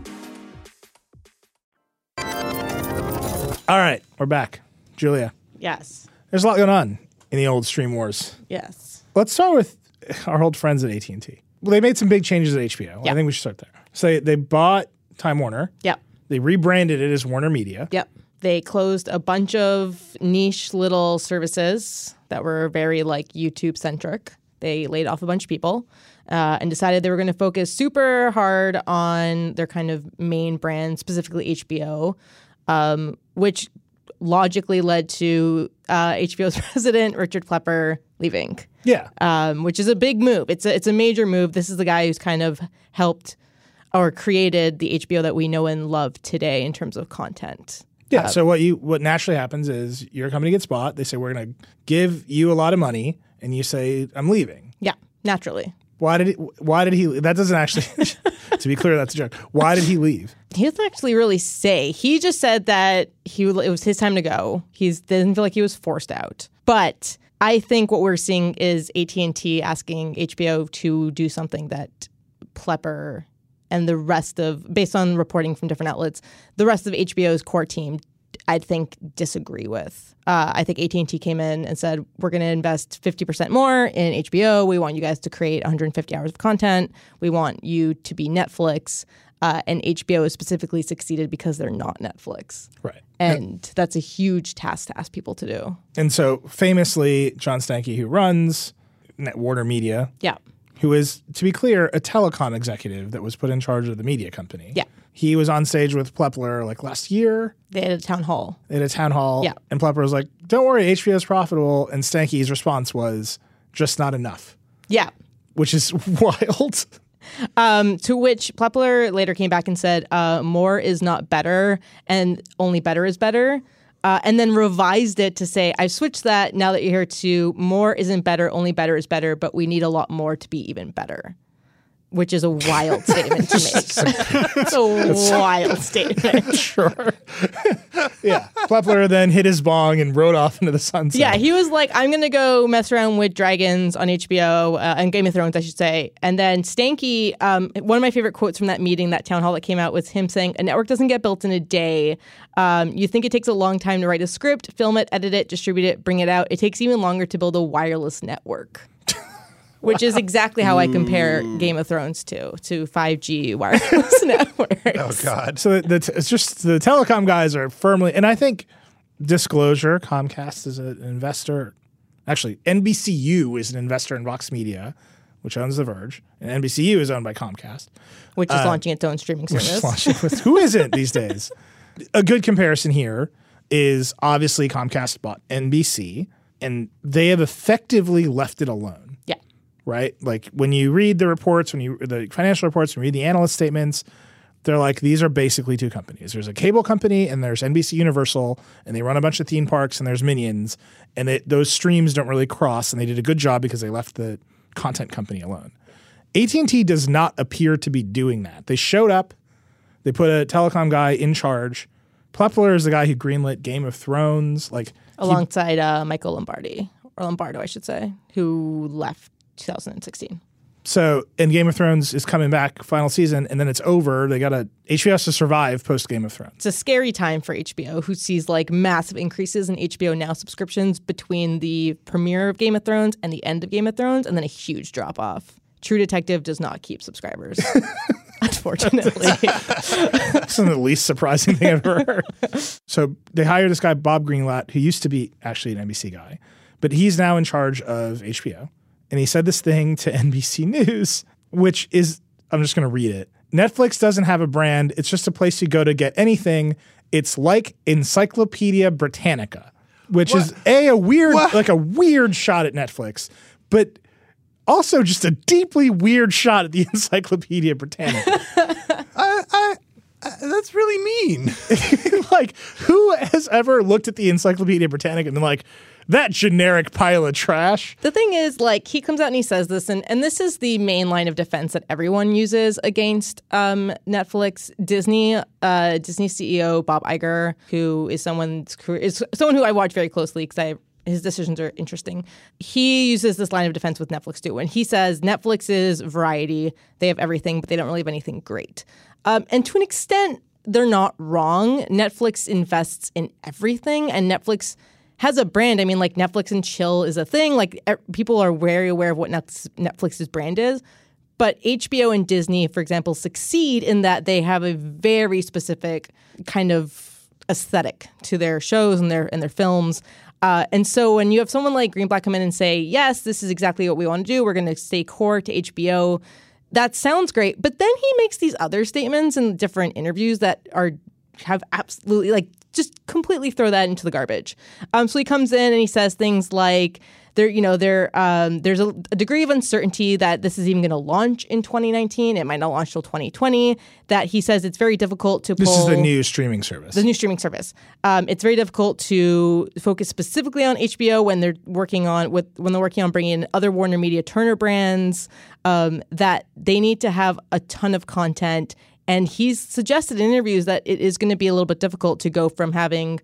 All right, we're back. Julia, Yes. there's a lot going on in the old stream wars. Yes. Let's start with our old friends at A T and T. Well, they made some big changes at H B O. Yeah. I think we should start there. So they, they bought Time Warner. Yep. They rebranded it as Warner Media. Yep. They closed a bunch of niche little services that were very like YouTube centric. They laid off a bunch of people uh, and decided they were going to focus super hard on their kind of main brand, specifically H B O, um, which logically led to uh, H B O's president, Richard Plepper, leaving. Yeah. Um, which is a big move. It's a, it's a major move. This is the guy who's kind of helped or created the H B O that we know and love today in terms of content. Yeah. Uh, so what you what naturally happens is your company gets bought. They say, we're going to give you a lot of money. And you say, I'm leaving. Yeah, naturally. Why did he, why did he that doesn't actually to be clear, that's a joke. Why did he leave? He doesn't actually really say. He just said that he it was his time to go. He didn't feel like he was forced out. But I think what we're seeing is A T and T asking H B O to do something that Plepper and the rest of, based on reporting from different outlets, the rest of H B O's core team, I think, disagree with. Uh, I think A T and T came in and said, we're going to invest fifty percent more in H B O. We want you guys to create one hundred fifty hours of content. We want you to be Netflix. Uh, and H B O has specifically succeeded because they're not Netflix. Right. And that's a huge task to ask people to do. And so famously, John Stankey, who runs Warner Media, Yeah. who is, to be clear, a telecom executive that was put in charge of the media company. Yeah. He was on stage with Plepler like last year. They had a town hall. At a town hall. Yeah. And Plepler was like, don't worry, H B O is profitable. And Stankey's response was, just not enough. Yeah. Which is wild. Um, to which Plepler later came back and said, uh, more is not better and only better is better. Uh, and then revised it to say, I've switched that now that you're here to more isn't better, only better is better, but we need a lot more to be even better. Which is a wild statement to make. It's a wild statement. Sure. Yeah. Plepler then hit his bong and rode off into the sunset. Yeah, he was like, I'm going to go mess around with dragons on H B O uh, and Game of Thrones, I should say. And then Stankey, um, one of my favorite quotes from that meeting, that town hall that came out, was him saying, a network doesn't get built in a day. Um, you think it takes a long time to write a script, film it, edit it, distribute it, bring it out. It takes even longer to build a wireless network. Which is exactly how I compare Game of Thrones to, to five G wireless networks. Oh, God. So the, the, it's just the telecom guys are firmly, and I think disclosure, Comcast is an investor. Actually, N B C U is an investor in Vox Media, which owns The Verge, and N B C U is owned by Comcast. Which is Uh, launching its own streaming Which service. is launching with, who isn't these days? A good comparison here is obviously Comcast bought N B C, and they have effectively left it alone. Yeah. Right? Like when you read the reports, when you the financial reports, when you read the analyst statements, they're like, these are basically two companies. There's a cable company and there's N B C Universal, and they run a bunch of theme parks, and there's Minions, and it, those streams don't really cross, and they did a good job because they left the content company alone. A T and T does not appear to be doing that. They showed up, they put a telecom guy in charge. Plepler is the guy who greenlit Game of Thrones, like Alongside uh, Michael Lombardi, or Lombardo, I should say, who left two thousand sixteen. So, and Game of Thrones is coming back final season, and then it's over. They got to H B O has to survive post Game of Thrones. It's a scary time for H B O, who sees like massive increases in H B O Now subscriptions between the premiere of Game of Thrones and the end of Game of Thrones, and then a huge drop off. True Detective does not keep subscribers, unfortunately. That's the least surprising thing I've ever heard. So they hired this guy, Bob Greenblatt, who used to be actually an N B C guy, but he's now in charge of H B O. And he said this thing to N B C News, which is, I'm just going to read it. Netflix doesn't have a brand. It's just a place you go to get anything. It's like Encyclopedia Britannica, which what? is a, a weird, what? like a weird shot at Netflix, but also just a deeply weird shot at the Encyclopedia Britannica. I, I, I, that's really mean. Like, who has ever looked at the Encyclopedia Britannica and been like, that generic pile of trash? The thing is, like, he comes out and he says this, and, and this is the main line of defense that everyone uses against um, Netflix. Disney, uh, Disney C E O Bob Iger, who is someone's career, is someone who I watch very closely because I his decisions are interesting. He uses this line of defense with Netflix too, and he says Netflix is variety. They have everything, but they don't really have anything great. Um, and to an extent, they're not wrong. Netflix invests in everything, and Netflix has a brand. I mean, like Netflix and chill is a thing. Like er, people are very aware of what Netflix's brand is. But H B O and Disney, for example, succeed in that they have a very specific kind of aesthetic to their shows and their and their films. Uh, and so when you have someone like Greenblatt come in and say, yes, this is exactly what we want to do, we're going to stay core to H B O, that sounds great. But then he makes these other statements in different interviews that are have absolutely, like, just completely throw that into the garbage. Um, so he comes in and he says things like, there, you know, there, um, there's a, a degree of uncertainty that this is even going to launch in twenty nineteen. It might not launch till twenty twenty. That he says it's very difficult to pull. This is the new streaming service. The new streaming service. Um, it's very difficult to focus specifically on H B O when they're working on with when they're working on bringing in other Warner Media Turner brands. Um, that they need to have a ton of content. And he's suggested in interviews that it is going to be a little bit difficult to go from having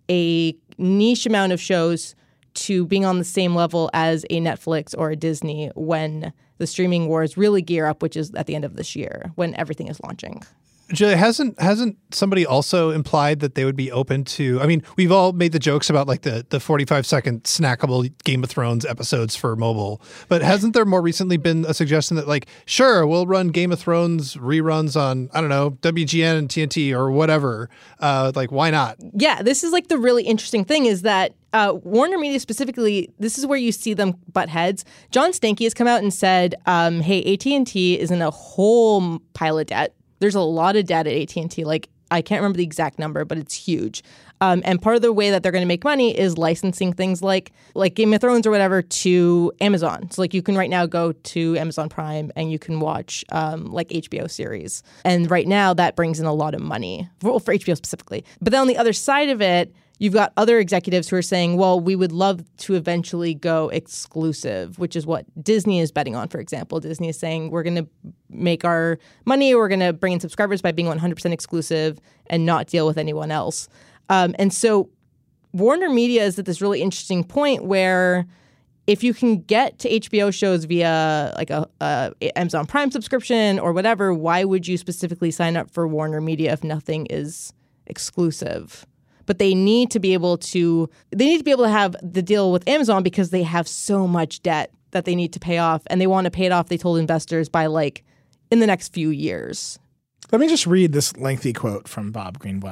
a niche amount of shows to being on the same level as a Netflix or a Disney when the streaming wars really gear up, which is at the end of this year when everything is launching. Julia, hasn't hasn't somebody also implied that they would be open to? I mean, we've all made the jokes about like the the forty-five second snackable Game of Thrones episodes for mobile, but hasn't there more recently been a suggestion that like, sure, we'll run Game of Thrones reruns on, I don't know, W G N and T N T or whatever. Uh, like, why not? Yeah, this is like the really interesting thing is that uh, Warner Media specifically, this is where you see them butt heads. John Stankey has come out and said, um, hey, A T and T is in a whole pile of debt. There's a lot of debt at A T and T. Like, I can't remember the exact number, but it's huge. Um, and part of the way that they're going to make money is licensing things like like Game of Thrones or whatever to Amazon. So, like, you can right now go to Amazon Prime and you can watch um, like H B O series. And right now that brings in a lot of money for, for H B O specifically. But then on the other side of it, you've got other executives who are saying, well, we would love to eventually go exclusive, which is what Disney is betting on, for example. Disney is saying we're going to make our money, we're going to bring in subscribers by being one hundred percent exclusive and not deal with anyone else. Um, and so Warner Media is at this really interesting point where if you can get to H B O shows via like a, a Amazon Prime subscription or whatever, why would you specifically sign up for Warner Media if nothing is exclusive? But they need to be able to they need to be able to have the deal with Amazon because they have so much debt that they need to pay off, and they want to pay it off, they told investors, by like in the next few years. Let me just read this lengthy quote from Bob Greenblatt.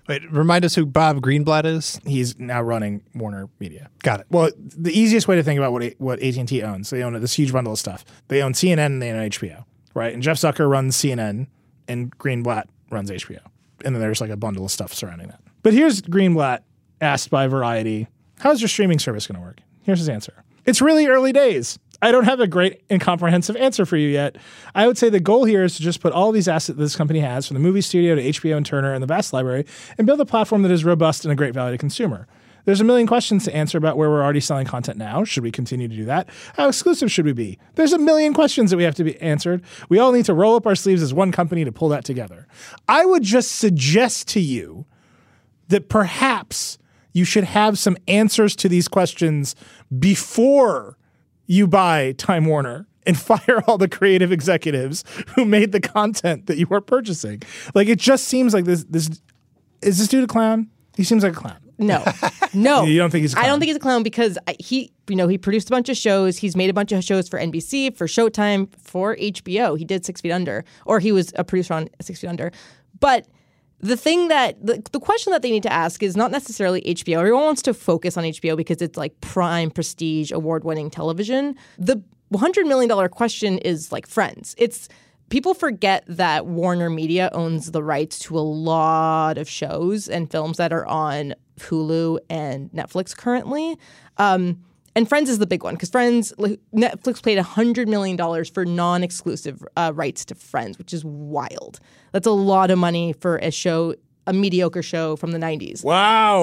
Wait, remind us who Bob Greenblatt is. He's now running Warner Media. Got it. Well, the easiest way to think about what A- what A T and T owns, they own this huge bundle of stuff. They own C N N and they own H B O, right? And Jeff Zucker runs C N N and Greenblatt runs H B O. And then there's like a bundle of stuff surrounding that. But here's Greenblatt asked by Variety, how's your streaming service going to work? Here's his answer. It's really early days. I don't have a great and comprehensive answer for you yet. I would say the goal here is to just put all these assets that this company has, from the movie studio to H B O and Turner and the vast library, and build a platform that is robust and a great value to consumer. There's a million questions to answer about where we're already selling content now. Should we continue to do that? How exclusive should we be? There's a million questions that we have to be answered. We all need to roll up our sleeves as one company to pull that together. I would just suggest to you that perhaps you should have some answers to these questions before you buy Time Warner and fire all the creative executives who made the content that you are purchasing. Like, it just seems like this, this is this dude a clown? He seems like a clown. No, no. You don't think he's a clown? I don't think he's a clown because I, he, you know, he produced a bunch of shows. He's made a bunch of shows for N B C, for Showtime, for H B O. He did Six Feet Under, or he was a producer on Six Feet Under. But the thing that, the, the question that they need to ask is not necessarily H B O. Everyone wants to focus on H B O because it's like prime, prestige, award-winning television. The one hundred million dollars question is like Friends. It's people forget that Warner Media owns the rights to a lot of shows and films that are on Hulu and Netflix currently. Um, and Friends is the big one because Friends, Netflix paid one hundred million dollars for non-exclusive uh, rights to Friends, which is wild. That's a lot of money for a show, a mediocre show from the nineties. Wow.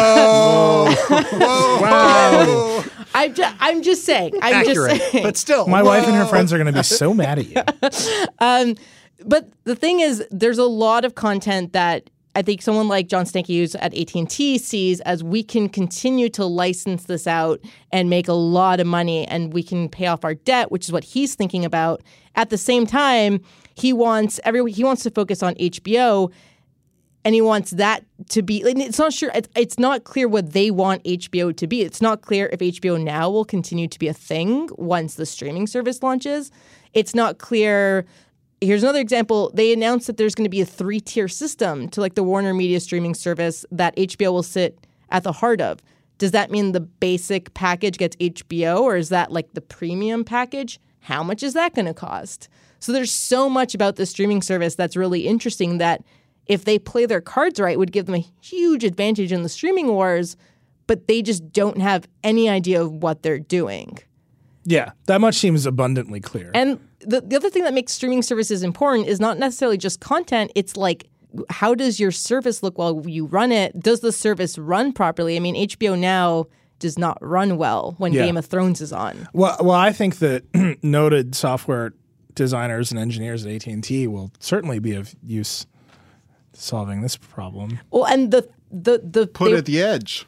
Whoa. Whoa. Wow. I'm just, I'm just saying. I'm Accurate, just saying. but still. My whoa. wife and her friends are going to be so mad at you. um, but the thing is, there's a lot of content that I think someone like John Stankey, who's at A T and T, sees as we can continue to license this out and make a lot of money and we can pay off our debt, which is what he's thinking about. At the same time, he wants every he wants to focus on H B O, and he wants that to be. It's not sure. It's not clear what they want H B O to be. It's not clear if H B O Now will continue to be a thing once the streaming service launches. It's not clear. Here's another example. They announced that there's going to be a three-tier system to like the Warner Media streaming service that H B O will sit at the heart of. Does that mean the basic package gets H B O, or is that like the premium package? How much is that going to cost? So there's so much about the streaming service that's really interesting that if they play their cards right would give them a huge advantage in the streaming wars, but they just don't have any idea of what they're doing. Yeah, that much seems abundantly clear. And the, the other thing that makes streaming services important is not necessarily just content. It's like, how does your service look while you run it? Does the service run properly? I mean, H B O Now does not run well when Yeah. Game of Thrones is on. Well, well, I think that noted software designers and engineers at A T and T will certainly be of use to solving this problem. Well, and the the the Put they- at the edge.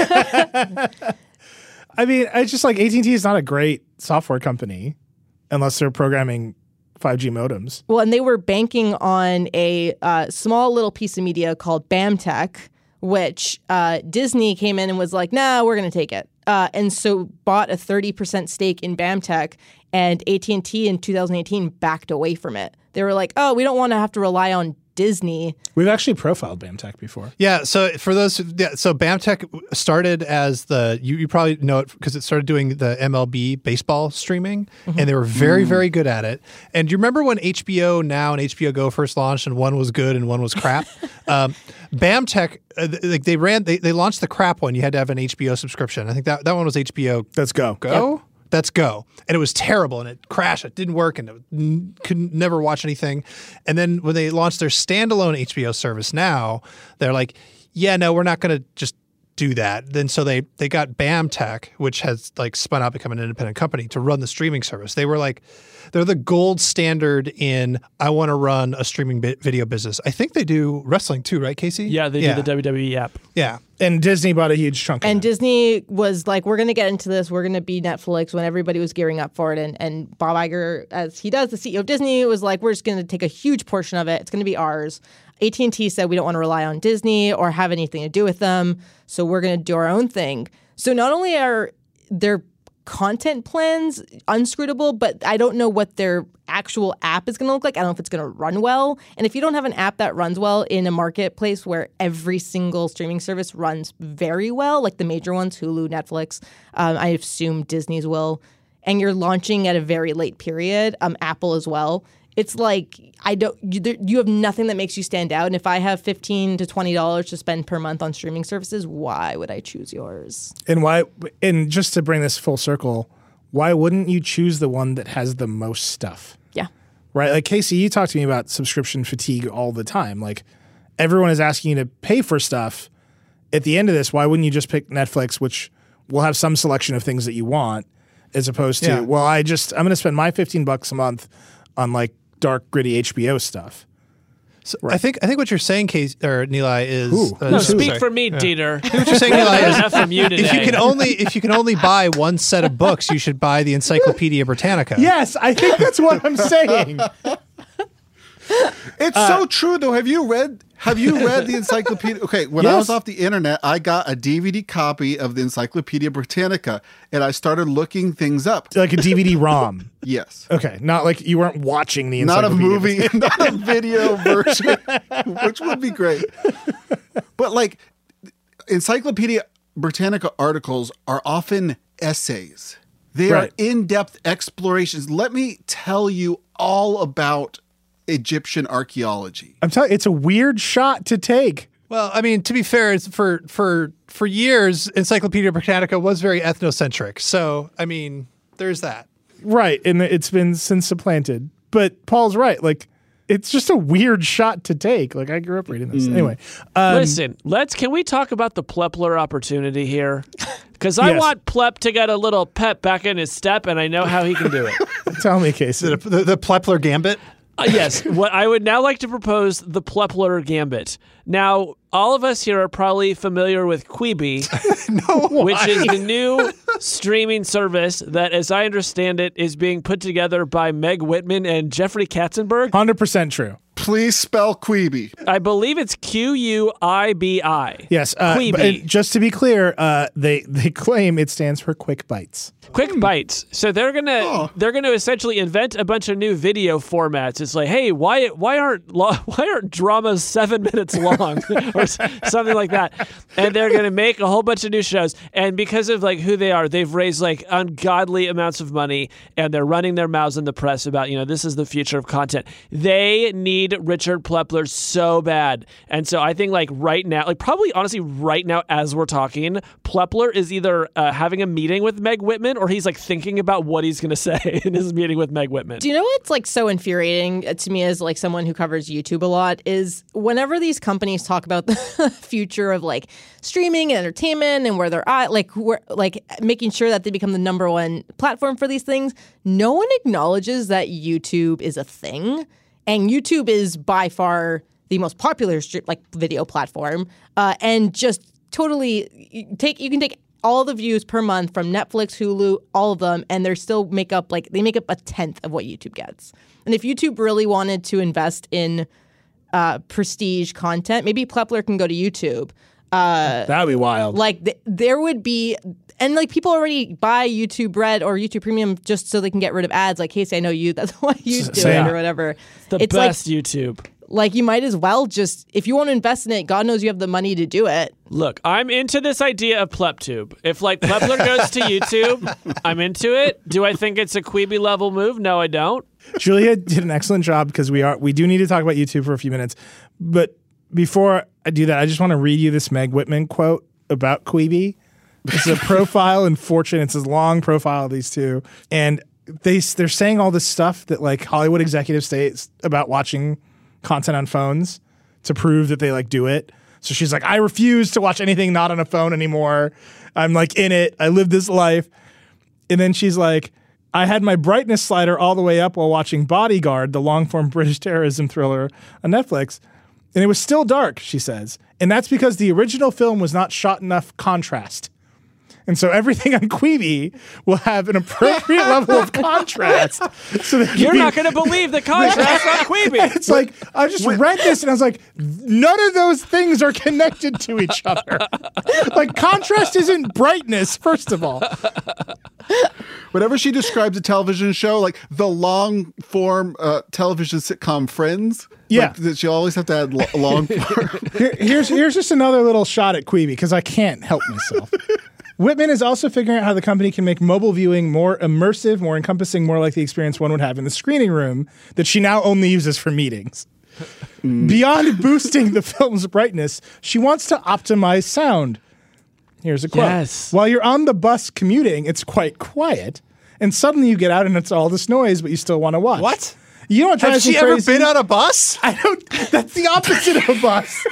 I mean, it's just like A T and T is not a great software company unless they're programming five G modems. Well, and they were banking on a uh, small little piece of media called BAMTech, which uh, Disney came in and was like, nah, we're going to take it. Uh, and so bought a thirty percent stake in BAMTech, and A T and T in two thousand eighteen backed away from it. They were like, oh, we don't want to have to rely on Disney. We've actually profiled BAMTech before. Yeah, so for those, yeah, so BAMTech started as the, you, you probably know it because it started doing the M L B baseball streaming, mm-hmm. and they were very, very good at it. And do you remember when H B O Now and H B O Go first launched and one was good and one was crap? um, BAMTech, uh, like they ran, they, they launched the crap one. You had to have an H B O subscription. I think that, that one was H B O Let's Go. Go? Yep. Let's Go. And it was terrible and it crashed. It didn't work and it n- could never watch anything. And then when they launched their standalone H B O service now, they're like, yeah, no, we're not going to just do that. Then so they they got BAMTech, which has like spun out, become an independent company to run the streaming service. They were like, they're the gold standard in I want to run a streaming bi- video business. I think they do wrestling too, right, Casey? Yeah, they yeah. do the W W E app. Yeah. And Disney bought a huge chunk of And it. Disney was like, we're going to get into this. We're going to be Netflix when everybody was gearing up for it. And, and Bob Iger, as he does, the C E O of Disney, was like, we're just going to take a huge portion of it. It's going to be ours. A T and T said we don't want to rely on Disney or have anything to do with them. So we're going to do our own thing. So not only are there content plans unscrutable, but I don't know what their actual app is going to look like. I don't know if it's going to run well. And if you don't have an app that runs well in a marketplace where every single streaming service runs very well, like the major ones, Hulu, Netflix, um, I assume Disney's will, and you're launching at a very late period, um, Apple as well, it's like I don't. You, there, you have nothing that makes you stand out. And if I have fifteen to twenty dollars to spend per month on streaming services, why would I choose yours? And why? And just to bring this full circle, why wouldn't you choose the one that has the most stuff? Yeah. Right. Like Casey, you talk to me about subscription fatigue all the time. Like everyone is asking you to pay for stuff. At the end of this, why wouldn't you just pick Netflix, which will have some selection of things that you want, as opposed to Yeah. well, I just I'm going to spend my fifteen bucks a month on like dark, gritty H B O stuff. So I think I think what you're saying, Case or Nilay, is Ooh. uh, No, so- speak sorry. for me, Yeah. Dieter. I think what you're saying, Nilay, is Enough from you if you today. can only if you can only buy one set of books, you should buy the Encyclopedia Britannica. Yes, I think that's what I'm saying. It's so true, though. Have you read? Have you read the Encyclopedia? Okay, when I Yes. was off the internet, I got a D V D copy of the Encyclopedia Britannica, and I started looking things up. Like a D V D ROM. Yes, Okay, not like you weren't watching the not a Encyclopedia. movie, not a video version, which would be great. But like, Encyclopedia Britannica articles are often essays. They Right. are in-depth explorations. Let me tell you all about Egyptian archaeology. I'm telling you, it's a weird shot to take. Well, I mean, to be fair, it's for for for years, Encyclopedia Britannica was very ethnocentric. So, I mean, there's that. Right, and it's been since supplanted. But Paul's right. Like, it's just a weird shot to take. Like, I grew up reading this. Anyway. Um, Listen, let's. Can we talk about the Plepler opportunity here? Because I Yes. want Plep to get a little pep back in his step, and I know how he can do it. tell me, Casey. The, the, the Plepler Gambit. Uh, yes, what I would now like to propose the Plepler Gambit. Now, all of us here are probably familiar with Quibi, which is the new streaming service that, as I understand it, is being put together by Meg Whitman and Jeffrey Katzenberg. one hundred percent true. Please spell Quibi. I believe it's Q U I B I. Yes. Uh, Quibi. but- and just to be clear, uh, they they claim it stands for Quick Bites. Quick bites. So they're gonna Oh. they're gonna essentially invent a bunch of new video formats. It's like, hey, why why aren't lo- why aren't dramas seven minutes long or s- something like that? And they're gonna make a whole bunch of new shows. And because of like who they are, they've raised like ungodly amounts of money, and they're running their mouths in the press about, you know, this is the future of content. They need Richard Plepler so bad, and so I think like right now, like probably honestly right now as we're talking, Plepler is either uh, having a meeting with Meg Whitman, or he's like thinking about what he's going to say in his meeting with Meg Whitman. Do you know what's like so infuriating to me as like someone who covers YouTube a lot is whenever these companies talk about the future of like streaming and entertainment and where they're at, like who like making sure that they become the number one platform for these things, no one acknowledges that YouTube is a thing, and YouTube is by far the most popular stri- like video platform, uh, and just totally you take you can take all the views per month from Netflix, Hulu, all of them, and they still make up like they make up a tenth of what YouTube gets. And if YouTube really wanted to invest in uh, prestige content, maybe Plepler can go to YouTube. Uh, That'd be wild. like th- there would be, and like people already buy YouTube Red or YouTube Premium just so they can get rid of ads. Like Casey, I know you. That's why you do Same. it or whatever. the it's best like YouTube. like you might as well just if you want to invest in it. God knows you have the money to do it. Look, I'm into this idea of PlepTube. If like Plepler goes to YouTube, I'm into it. Do I think it's a Quibi level move? No, I don't. Julia did an excellent job because we are we do need to talk about YouTube for a few minutes. But before I do that, I just want to read you this Meg Whitman quote about Quibi. It's a profile in Fortune. It's a long profile of these two, and they they're saying all this stuff that like Hollywood executives say about watching content on phones to prove that they like do it. So she's like, I refuse to watch anything not on a phone anymore. I'm like in it. I live this life. And then she's like, I had my brightness slider all the way up while watching Bodyguard, the long-form British terrorism thriller on Netflix. And it was still dark, she says. And that's because the original film was not shot enough contrast. And so everything on Quibi will have an appropriate level of contrast. So that You're not going to believe the contrast on Quibi. It's like, I just read this and I was like, none of those things are connected to each other. Like, contrast isn't brightness, first of all. whenever she describes a television show, like the long form uh, television sitcom Friends, Yeah. like, she always have to add lo- long form. Here, here's here's just another little shot at Queeby because I can't help myself. Whitman is also figuring out how the company can make mobile viewing more immersive, more encompassing, more like the experience one would have in the screening room that she now only uses for meetings. Mm. Beyond boosting the film's brightness, she wants to optimize sound. Here's a quote. Yes. While you're on the bus commuting, it's quite quiet, and suddenly you get out and it's all this noise, but you still want to watch. What? You know what drives Has she me ever crazy? been on a bus? I don't. That's the opposite of a bus.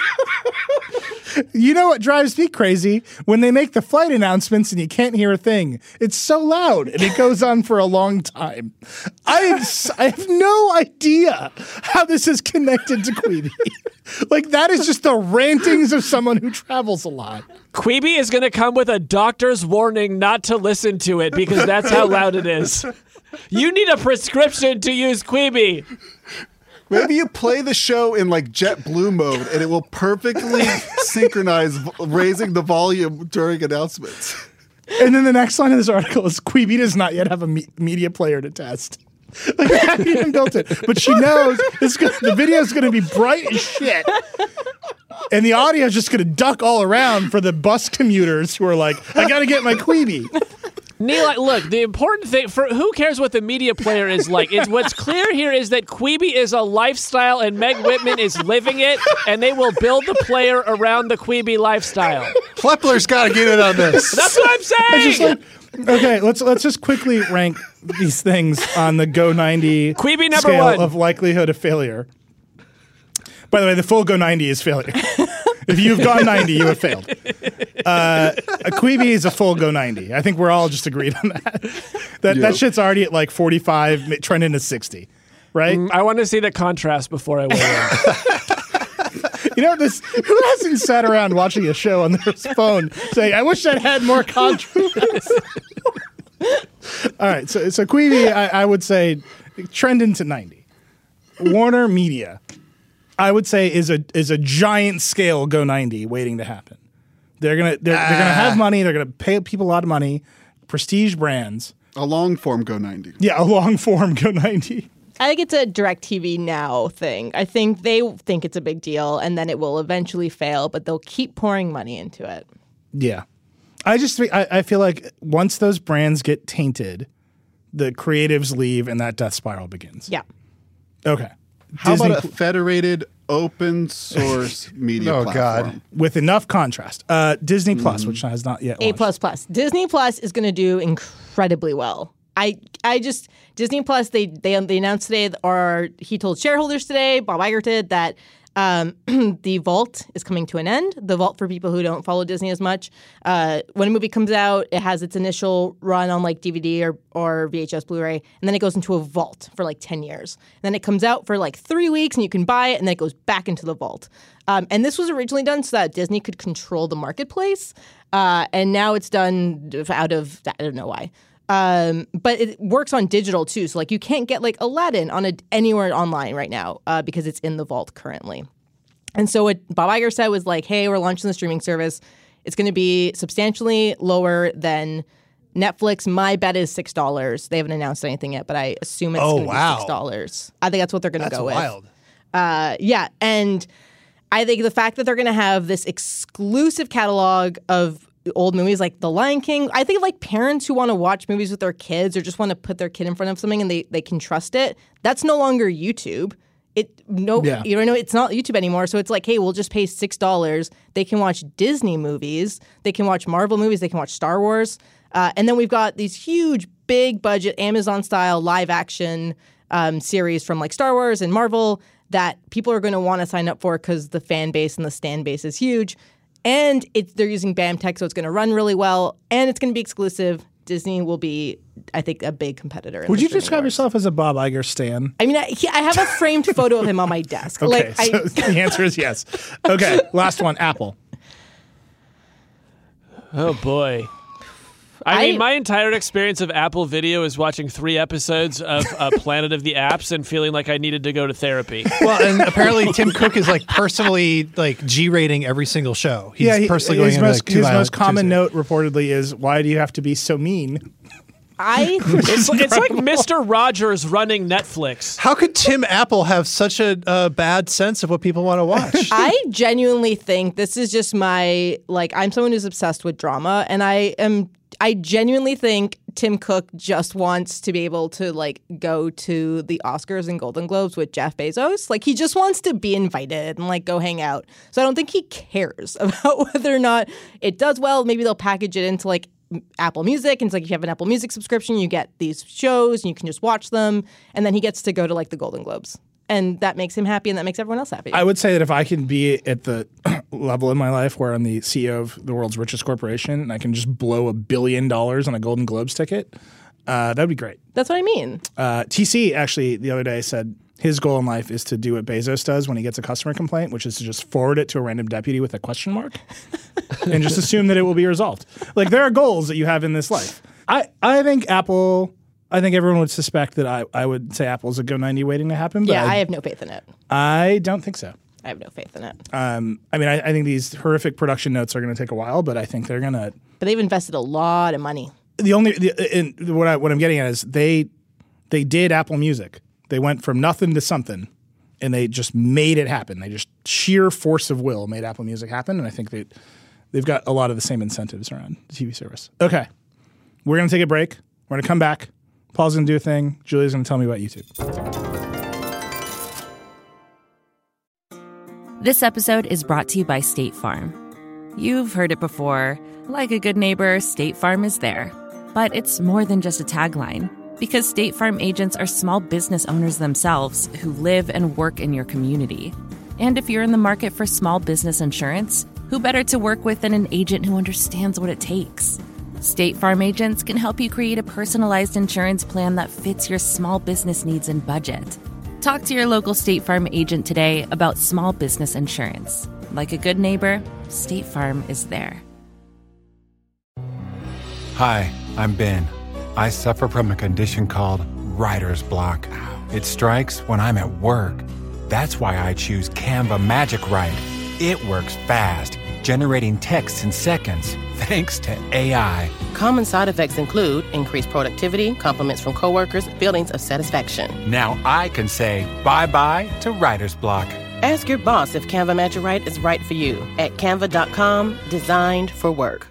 You know what drives me crazy? When they make the flight announcements and you can't hear a thing. It's so loud and it goes on for a long time. I have, I have no idea how this is connected to Queeby. Like, that is just the rantings of someone who travels a lot. Queeby is going to come with a doctor's warning not to listen to it because that's how loud it is. You need a prescription to use Queeby. Maybe you play the show in like JetBlue mode and it will perfectly synchronize v- raising the volume during announcements. And then the next line of this article is Queeby does not yet have a me- media player to test. Like, they haven't even built it. But she knows it's gonna, the video is going to be bright as shit. And the audio is just going to duck all around for the bus commuters who are like, I got to get my Queeby. Neil, look, the important thing for who cares what the media player is like? It's what's clear here is that Queeby is a lifestyle and Meg Whitman is living it, and they will build the player around the Queeby lifestyle. Plepler's got to get in on this. That's what I'm saying. It's just like, okay, let's let's just quickly rank these things on the Go ninety Queeby number scale one. of likelihood of failure. By the way, the full Go ninety is failure. If you've gone ninety, you have failed. Uh, a Queeby is a full Go ninety. I think we're all just agreed on that. That Yeah. that shit's already at like forty-five, trending to sixty, right? Mm, I want to see the contrast before I weigh in. You know, this who hasn't sat around watching a show on their phone saying, I wish I'd had more contrast. All right, so so Queeby, I, I would say trending to ninety. Warner Media, I would say is a is a giant scale Go ninety waiting to happen. They're gonna they're, they're gonna have money. They're gonna pay people a lot of money. Prestige brands. A long form Go ninety. Yeah, a long form Go ninety. I think it's a DirecTV Now thing. I think they think it's a big deal, and then it will eventually fail, but they'll keep pouring money into it. Yeah, I just think- I, I feel like once those brands get tainted, the creatives leave and that death spiral begins. Yeah. Okay. How Disney about a federated open source media Oh, platform? God. with enough contrast? Uh, Disney Plus, which has not yet A launched. plus plus. Disney Plus is going to do incredibly well. I I just Disney Plus. They they they announced today, or he told shareholders today, Bob Iger did, that um, the Vault is coming to an end. The Vault, for people who don't follow Disney as much, uh, when a movie comes out, it has its initial run on like D V D or or V H S, Blu-ray, and then it goes into a vault for like ten years. And then it comes out for like three weeks, and you can buy it, and then it goes back into the vault. Um, and this was originally done so that Disney could control the marketplace, uh, and now it's done out of I don't know why. Um, but it works on digital too. So like you can't get like Aladdin on a, anywhere online right now uh, because it's in the vault currently. And so what Bob Iger said was like, hey, we're launching the streaming service. It's going to be substantially lower than Netflix. My bet is six dollars. They haven't announced anything yet, but I assume it's Oh, going to wow. be six dollars. I think that's what they're going to That's go wild. with. Uh, yeah. And I think the fact that they're going to have this exclusive catalog of old movies like The Lion King, I think of like parents who want to watch movies with their kids or just want to put their kid in front of something and they, they can trust it. That's no longer YouTube. It no, Yeah. you know, it's not YouTube anymore. So it's like, hey, we'll just pay six dollars. They can watch Disney movies. They can watch Marvel movies. They can watch Star Wars. Uh, and then we've got these huge, big budget Amazon style live action um, series from like Star Wars and Marvel that people are going to want to sign up for because the fan base and the stan base is huge. And it's, they're using B A M tech, so it's going to run really well, and it's going to be exclusive. Disney will be, I think, a big competitor. in Would the you streaming describe wars. yourself as a Bob Iger stan? I mean, I, he, I have a framed photo of him on my desk. Okay, like, so I, the answer is yes. Okay, last one, Apple. Oh boy. I, I- mean, my entire experience of Apple Video is watching three episodes of uh, Planet of the Apps and feeling like I needed to go to therapy. Well, and apparently Tim Cook is like personally like G-rating every single show. He's yeah, he- personally going his into most, like, too his violent, most too common soon. note reportedly is, "Why do you have to be so mean?" I It's, it's like Mister Rogers running Netflix. How could Tim Apple have such a uh, bad sense of what people want to watch? I genuinely think this is just my like I'm someone who's obsessed with drama, and I am I genuinely think Tim Cook just wants to be able to like go to the Oscars and Golden Globes with Jeff Bezos. Like he just wants to be invited and like go hang out. So I don't think he cares about whether or not it does well. Maybe they'll package it into like Apple Music, and it's like if you have an Apple Music subscription, you get these shows and you can just watch them, and then he gets to go to like the Golden Globes, and that makes him happy, and that makes everyone else happy. I would say that if I can be at the level in my life where I'm the C E O of the world's richest corporation and I can just blow a billion dollars on a Golden Globes ticket, uh, that'd be great. That's what I mean. Uh, T C actually the other day said his goal in life is to do what Bezos does when he gets a customer complaint, which is to just forward it to a random deputy with a question mark and just assume that it will be resolved. Like there are goals that you have in this life. I, I think Apple, I think everyone would suspect that I, I would say Apple's a Go ninety waiting to happen. But Yeah, I, I have no faith in it. I don't think so. I have no faith in it. Um, I mean, I, I think these horrific production notes are going to take a while, but I think they're going to. But they've invested a lot of money. The only the, in, what I what I'm getting at is they they did Apple Music. They went from nothing to something, and they just made it happen. They just sheer force of will made Apple Music happen, and I think that they've got a lot of the same incentives around the T V service. Okay, we're going to take a break. We're going to come back. Paul's going to do a thing. Julia's going to tell me about YouTube. This episode is brought to you by State Farm. You've heard it before. Like a good neighbor, State Farm is there. But it's more than just a tagline. Because State Farm agents are small business owners themselves who live and work in your community. And if you're in the market for small business insurance, who better to work with than an agent who understands what it takes? State Farm agents can help you create a personalized insurance plan that fits your small business needs and budget. Talk to your local State Farm agent today about small business insurance. Like a good neighbor, State Farm is there. Hi, I'm Ben. I suffer from a condition called writer's block. It strikes when I'm at work. That's why I choose Canva Magic Write. It works fast, generating text in seconds, thanks to A I. Common side effects include increased productivity, compliments from coworkers, feelings of satisfaction. Now I can say bye-bye to writer's block. Ask your boss if Canva Magic Write is right for you at canva dot com, designed for work.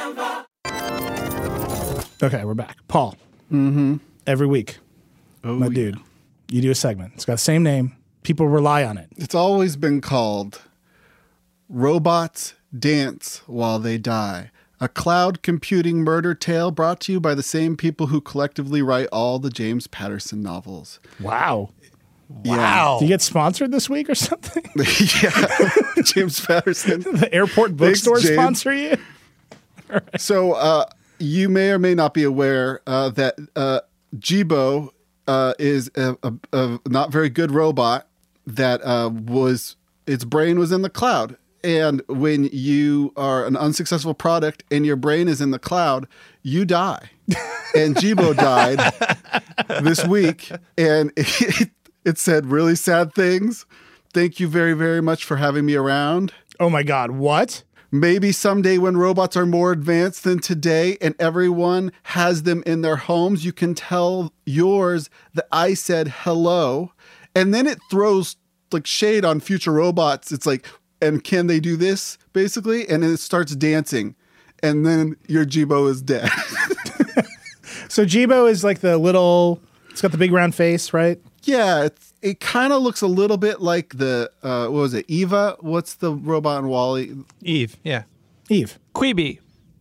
Okay, we're back. Paul, Mm-hmm. every week, Oh, my yeah. dude, you do a segment. It's got the same name. People rely on it. It's always been called Robots Dance While They Die. A cloud computing murder tale brought to you by the same people who collectively write all the James Patterson novels. Wow. Wow. Do you get sponsored this week or something? Yeah. James Patterson. The airport bookstore James. sponsor you? So uh, you may or may not be aware uh, that uh, Jibo uh, is a, a, a not very good robot that uh, was, its brain was in the cloud. And when you are an unsuccessful product and your brain is in the cloud, you die. And Jibo died this week. And it, it said really sad things. Thank you very, very much for having me around. Oh my God, what? Maybe someday when robots are more advanced than today and everyone has them in their homes, you can tell yours that I said hello. And then it throws like shade on future robots. It's like, and can they do this basically? And then it starts dancing. And then your Jibo is dead. So Jibo is like the little, it's got the big round face, right? Yeah, it's, it kind of looks a little bit like the, uh, what was it, Eva? What's the robot in WALL-E? Eve, yeah. Eve. Queeby.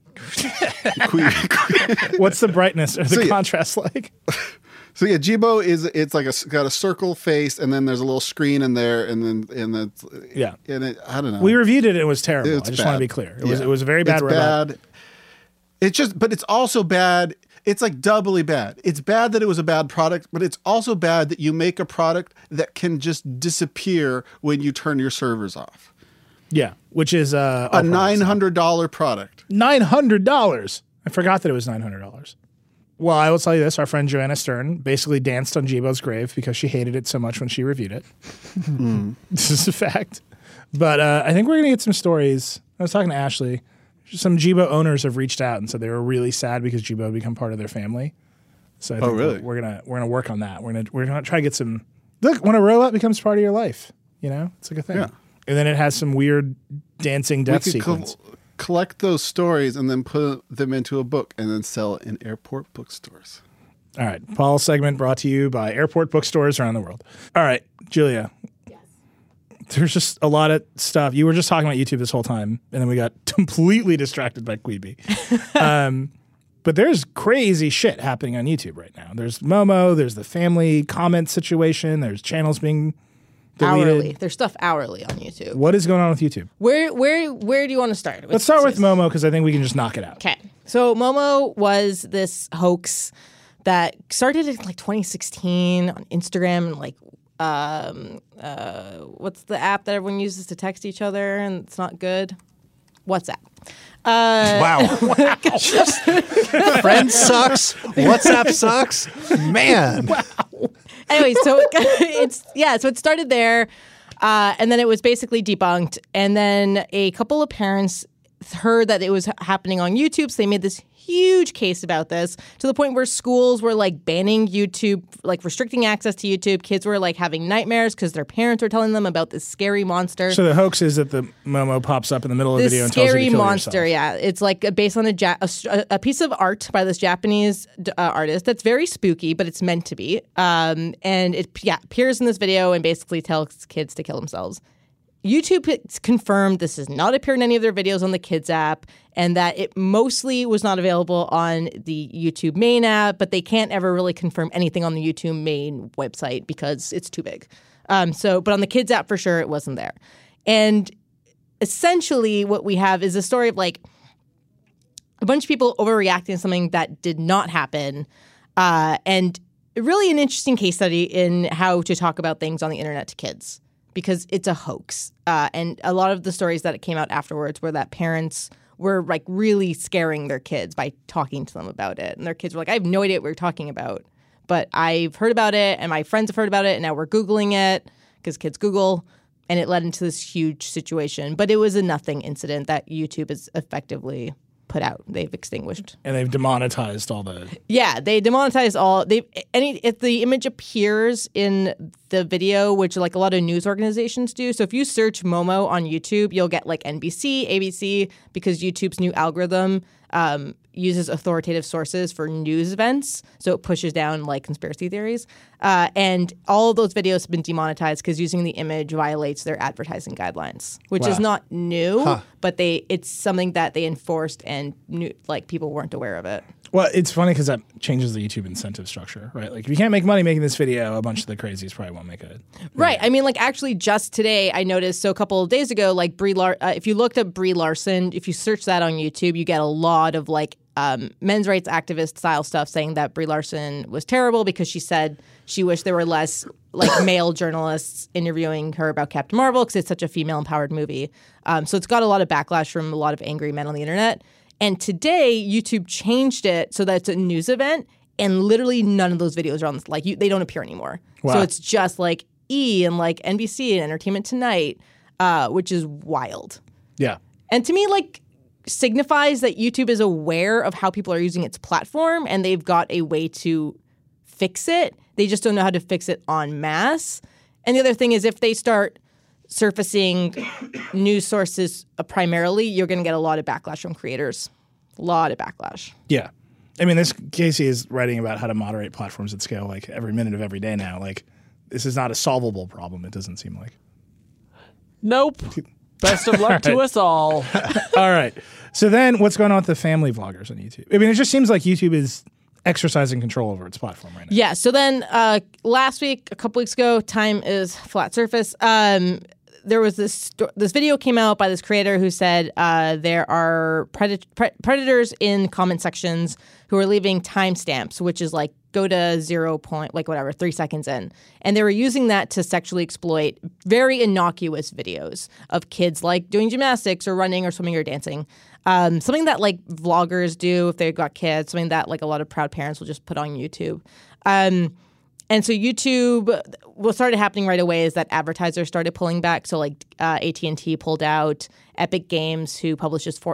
What's the brightness or the So, yeah. contrast like? So yeah, Jibo is it's like a got a circle face, and then there's a little screen in there, and then and then Yeah. and it, I don't know. We reviewed it. It was terrible. It's I just want to bad. be clear. It was Yeah. it was a very bad It's robot. bad. It's just, but it's also bad. It's like doubly bad. It's bad that it was a bad product, but it's also bad that you make a product that can just disappear when you turn your servers off. Yeah, which is uh, A nine hundred dollar product. nine hundred dollars. I forgot that it was nine hundred dollars. Well, I will tell you this. Our friend Joanna Stern basically danced on Jibo's grave because she hated it so much when she reviewed it. Mm. This is a fact. But uh, I think we're going to get some stories. I was talking to Ashley. Some Jibo owners have reached out and said they were really sad because Jibo had become part of their family. So I Oh, think really? we're, we're gonna we're gonna work on that. We're gonna we're gonna try to get some. Look, when a robot becomes part of your life, you know, it's like a thing. Yeah. And then it has some weird dancing death we could sequence. col- collect those stories and then put them into a book and then sell it in airport bookstores. All right, Paul's segment brought to you by airport bookstores around the world. All right, Julia. Yes. There's just a lot of stuff. You were just talking about YouTube this whole time, and then we got completely distracted by Queeby. um, but there's crazy shit happening on YouTube right now. There's Momo. There's the family comment situation. There's channels being deleted. Hourly. There's stuff hourly on YouTube. What is going on with YouTube? Where where where do you want to start? Let's start with Momo because I think we can just knock it out. Okay. So Momo was this hoax that started in like twenty sixteen on Instagram and like um uh what's the app that everyone uses to text each other and it's not good? WhatsApp. Uh, Wow. Friend sucks. WhatsApp sucks. Man. Wow. Anyway, so it's yeah, so it started there, uh, and then it was basically debunked, and then a couple of parents heard that it was happening on YouTube, so they made this huge case about this to the point where schools were like banning YouTube, like restricting access to YouTube. Kids were like having nightmares because their parents were telling them about this scary monster. So the hoax is that the Momo pops up in the middle of the This video and tells you to scary kill monster, yourself. yeah. It's like a, based on a, ja- a, a piece of art by this Japanese uh, artist that's very spooky, but it's meant to be. Um, and it yeah appears in this video and basically tells kids to kill themselves. YouTube confirmed this does not appear in any of their videos on the Kids app and that it mostly was not available on the YouTube main app, but they can't ever really confirm anything on the YouTube main website because it's too big. Um, so, but on the Kids app for sure, it wasn't there. And essentially what we have is a story of like a bunch of people overreacting to something that did not happen uh, and really an interesting case study in how to talk about things on the internet to kids. Because it's a hoax. Uh, and a lot of the stories that came out afterwards were that parents were like really scaring their kids by talking to them about it. And their kids were like, I have no idea what we're talking about. But I've heard about it and my friends have heard about it and now we're Googling it because kids Google. And it led into this huge situation. But it was a nothing incident that YouTube has effectively put out. They've extinguished. And they've demonetized all the... Yeah, they demonetized all... They any If the image appears in the video, which like a lot of news organizations do, so if you search Momo on YouTube, you'll get like N B C, A B C, because YouTube's new algorithm um, uses authoritative sources for news events, so it pushes down like conspiracy theories. Uh, and all of those videos have been demonetized because using the image violates their advertising guidelines, which Wow. is not new, Huh. but they it's something that they enforced and knew, like people weren't aware of it. Well, it's funny because that changes the YouTube incentive structure, right? Like if you can't make money making this video, a bunch of the crazies probably won't make it. Right. I mean, like actually just today I noticed, so a couple of days ago, like Brie Lar- uh, if you looked up Brie Larson, if you search that on YouTube, you get a lot of like um, men's rights activist style stuff saying that Brie Larson was terrible because she said she wished there were less like male journalists interviewing her about Captain Marvel because it's such a female empowered movie. Um, so it's got a lot of backlash from a lot of angry men on the internet. And today, YouTube changed it so that it's a news event, and literally none of those videos are on this. Like, you, they don't appear anymore. Wow. So it's just like E and like N B C and Entertainment Tonight, uh, which is wild. Yeah. And to me, like, signifies that YouTube is aware of how people are using its platform, and they've got a way to fix it. They just don't know how to fix it en masse. And the other thing is, if they start surfacing news sources uh, primarily, you're going to get a lot of backlash from creators. A lot of backlash. Yeah. I mean, this Casey is writing about how to moderate platforms at scale like every minute of every day now. Like, this is not a solvable problem, it doesn't seem like. Nope. Best of luck All to right. us all. All right. So then what's going on with the family vloggers on YouTube? I mean, it just seems like YouTube is exercising control over its platform right now. Yeah. So then uh, last week, a couple weeks ago, time is flat surface. Um, there was this sto- this video came out by this creator who said uh, there are pred- pre- predators in comment sections who are leaving timestamps, which is like go to zero point, like whatever, three seconds in. And they were using that to sexually exploit very innocuous videos of kids like doing gymnastics or running or swimming or dancing. Um, something that like vloggers do if they've got kids, something that like a lot of proud parents will just put on YouTube. Um, and so YouTube, what started happening right away is that advertisers started pulling back. So like uh, A T and T pulled out, Epic Games, who publishes Fortnite,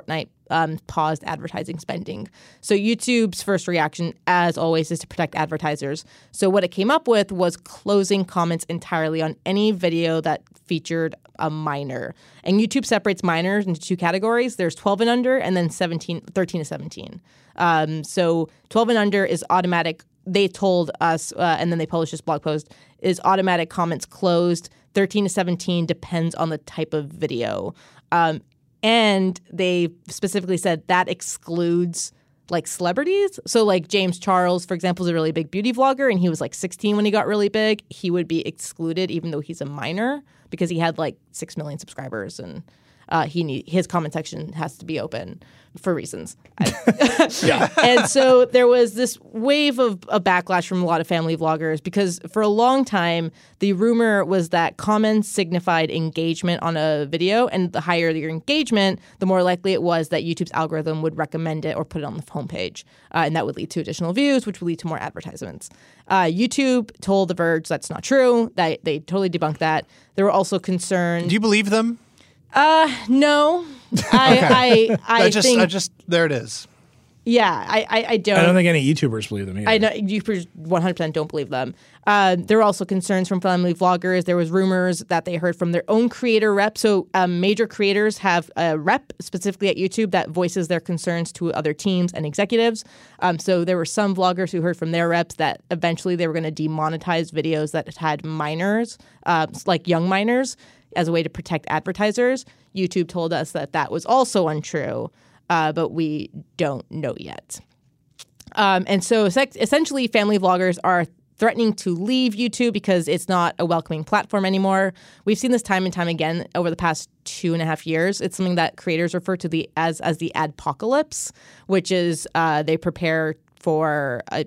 um, paused advertising spending. So YouTube's first reaction, as always, is to protect advertisers. So what it came up with was closing comments entirely on any video that featured a minor. And YouTube separates minors into two categories. There's twelve and under, and then seventeen, thirteen to seventeen. Um, so twelve and under is automatic. They told us, uh, and then they published this blog post, is automatic comments closed. thirteen to seventeen depends on the type of video. Um, and they specifically said that excludes like celebrities. So like James Charles, for example, is a really big beauty vlogger, and he was like sixteen when he got really big. He would be excluded even though he's a minor because he had like six million subscribers, and uh, he need, his comment section has to be open for reasons. yeah. And so there was this wave of a backlash from a lot of family vloggers because for a long time, the rumor was that comments signified engagement on a video, and the higher your engagement, the more likely it was that YouTube's algorithm would recommend it or put it on the homepage. Uh, and that would lead to additional views, which would lead to more advertisements. Uh, YouTube told The Verge that's not true. They, they totally debunked that. They were also concerned. Do you believe them? Uh, no. I, okay. I, I, I just, think, I just, there it is. Yeah, I, I, I don't. I don't think any YouTubers believe them either. I know YouTubers one hundred percent don't believe them. Uh, there were also concerns from family vloggers. There was rumors that they heard from their own creator rep. So um, major creators have a rep specifically at YouTube that voices their concerns to other teams and executives. Um, so there were some vloggers who heard from their reps that eventually they were going to demonetize videos that had minors, uh, like young minors, as a way to protect advertisers. YouTube told us that that was also untrue. Uh, but we don't know yet. Um, and so essentially family vloggers are threatening to leave YouTube because it's not a welcoming platform anymore. We've seen this time and time again over the past two and a half years. It's something that creators refer to the as as the adpocalypse, which is uh, they prepare for a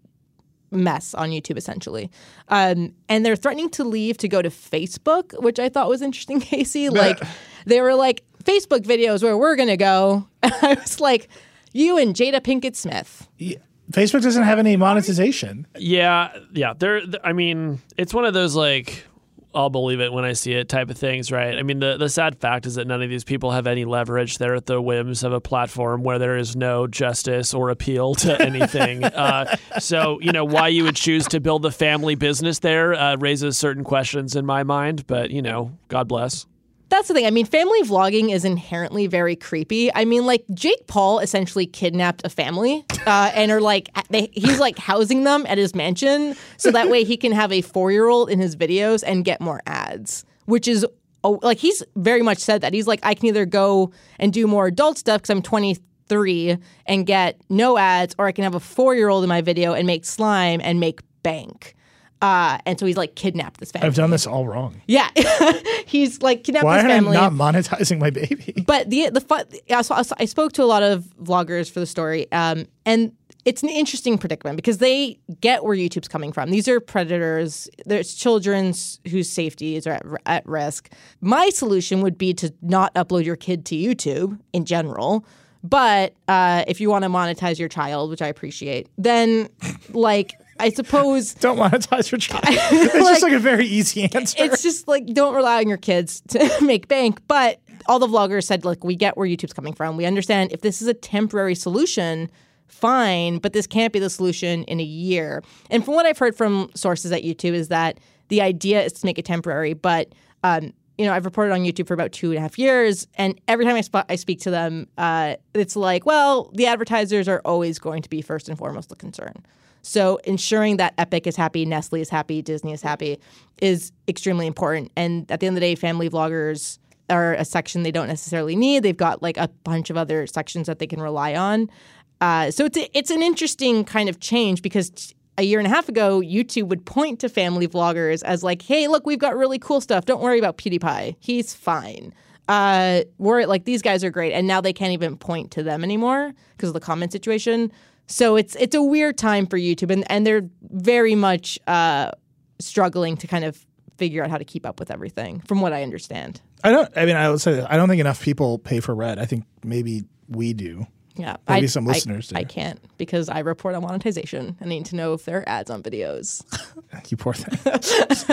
mess on YouTube, essentially. Um, and they're threatening to leave to go to Facebook, which I thought was interesting, Casey. Like, they were like, Facebook videos where we're going to go. I was like, you and Jada Pinkett Smith. Yeah. Facebook doesn't have any monetization. Yeah, yeah. There. I mean, it's one of those like, I'll believe it when I see it type of things, right? I mean, the, the sad fact is that none of these people have any leverage. They're at the whims of a platform where there is no justice or appeal to anything. uh, so, you know, why you would choose to build a family business there uh, raises certain questions in my mind. But, you know, God bless. That's the thing. I mean, family vlogging is inherently very creepy. I mean, like, Jake Paul essentially kidnapped a family uh, and are like, they, he's like housing them at his mansion so that way he can have a four-year-old in his videos and get more ads, which is, oh, like, he's very much said that. He's like, I can either go and do more adult stuff because I'm twenty-three and get no ads, or I can have a four-year-old in my video and make slime and make bank. Uh, and so he's like kidnapped this family. I've done this all wrong. Yeah, he's like kidnapped Why this family. Why am I not monetizing my baby? But the the fun, I, saw, I spoke to a lot of vloggers for the story, um, and it's an interesting predicament because they get where YouTube's coming from. These are predators. There's children whose safety is at, at risk. My solution would be to not upload your kid to YouTube in general. But uh, if you want to monetize your child, which I appreciate, then like. I suppose... Don't monetize your child. It's like, just like a very easy answer. It's just like, don't rely on your kids to make bank. But all the vloggers said, look, we get where YouTube's coming from. We understand if this is a temporary solution, fine, but this can't be the solution in a year. And from what I've heard from sources at YouTube is that the idea is to make it temporary. But, um, you know, I've reported on YouTube for about two and a half years. And every time I, sp- I speak to them, uh, it's like, well, the advertisers are always going to be first and foremost the concern. So ensuring that Epic is happy, Nestle is happy, Disney is happy is extremely important. And at the end of the day, family vloggers are a section they don't necessarily need. They've got like a bunch of other sections that they can rely on. Uh, so it's a, it's an interesting kind of change because a year and a half ago, YouTube would point to family vloggers as like, hey, look, we've got really cool stuff. Don't worry about PewDiePie. He's fine. Uh, we're like, these guys are great. And now they can't even point to them anymore because of the comment situation. So it's it's a weird time for YouTube, and, and they're very much uh, struggling to kind of figure out how to keep up with everything, from what I understand. I don't. I mean, I would say that I don't think enough people pay for Red. I think maybe we do. Yeah, maybe I, some listeners I, do. I can't because I report on monetization. I need to know if there are ads on videos. You poor thing.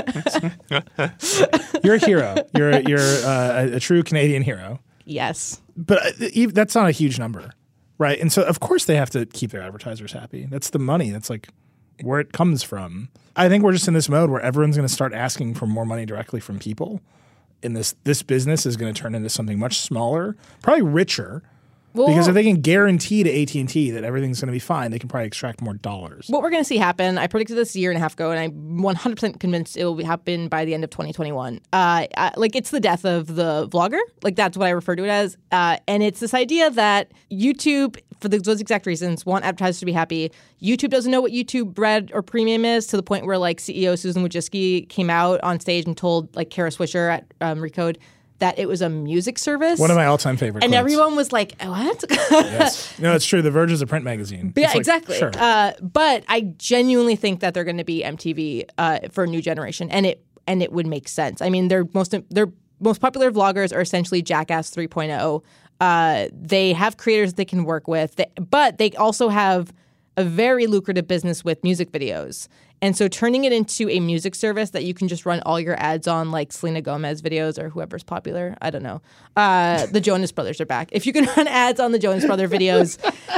You're a hero. You're you're uh, a, a true Canadian hero. Yes. But uh, ev- that's not a huge number, right? And so, of course, they have to keep their advertisers happy. That's the money. That's like where it comes from. I think we're just in this mode where everyone's going to start asking for more money directly from people. And this this business is going to turn into something much smaller, probably richer. Well, because if they can guarantee to A T and T that everything's going to be fine, they can probably extract more dollars. What we're going to see happen, I predicted this a year and a half ago, and I'm one hundred percent convinced it will happen by the end of twenty twenty-one. Uh, I, like, it's the death of the vlogger. Like, that's what I refer to it as. Uh, and it's this idea that YouTube, for those exact reasons, want advertisers to be happy. YouTube doesn't know what YouTube Red or Premium is, to the point where, like, C E O Susan Wojcicki came out on stage and told, like, Kara Swisher at um, Recode that it was a music service. One of my all-time favorite And quotes. Everyone was like, what? Yes. No, it's true. The Verge is a print magazine. Yeah, like, exactly. Sure. Uh, but I genuinely think that they're going to be M T V uh, for a new generation, and it and it would make sense. I mean, their most their most popular vloggers are essentially Jackass three point oh. Uh, they have creators they can work with, they, but they also have a very lucrative business with music videos. And so turning it into a music service that you can just run all your ads on, like Selena Gomez videos or whoever's popular, I don't know. Uh, the Jonas Brothers are back. If you can run ads on the Jonas Brother videos,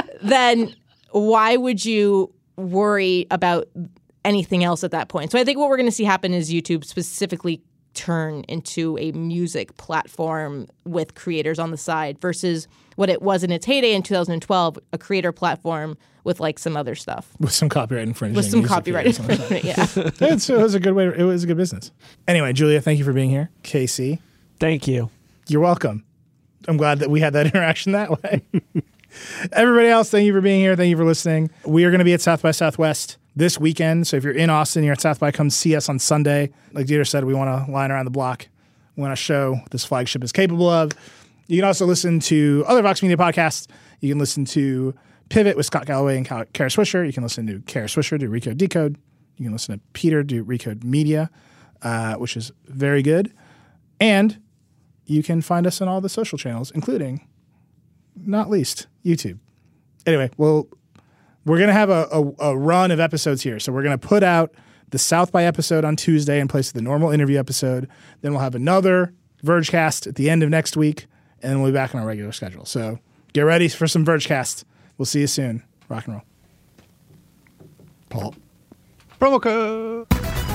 then why would you worry about anything else at that point? So I think what we're going to see happen is YouTube specifically turn into a music platform with creators on the side versus what it was in its heyday in two thousand twelve, a creator platform with like some other stuff. With some copyright infringement. With some copyright infringement, yeah. It's, it was a good way. It was a good business. Anyway, Julia, thank you for being here. Casey. Thank you. You're welcome. I'm glad that we had that interaction that way. Everybody else, thank you for being here. Thank you for listening. We are going to be at South by Southwest this weekend. So if you're in Austin, you're at South by, come see us on Sunday. Like Dieter said, we want to line around the block. We want to show what this flagship is capable of. You can also listen to other Vox Media podcasts. You can listen to Pivot with Scott Galloway and Kara Swisher. You can listen to Kara Swisher do Recode Decode. You can listen to Peter do Recode Media, uh, which is very good. And you can find us on all the social channels, including, not least, YouTube. Anyway, well, we're going to have a, a, a run of episodes here. So we're going to put out the South by episode on Tuesday in place of the normal interview episode. Then we'll have another Vergecast at the end of next week, and then we'll be back on our regular schedule. So get ready for some Vergecast. We'll see you soon. Rock and roll. Paul. Promo code.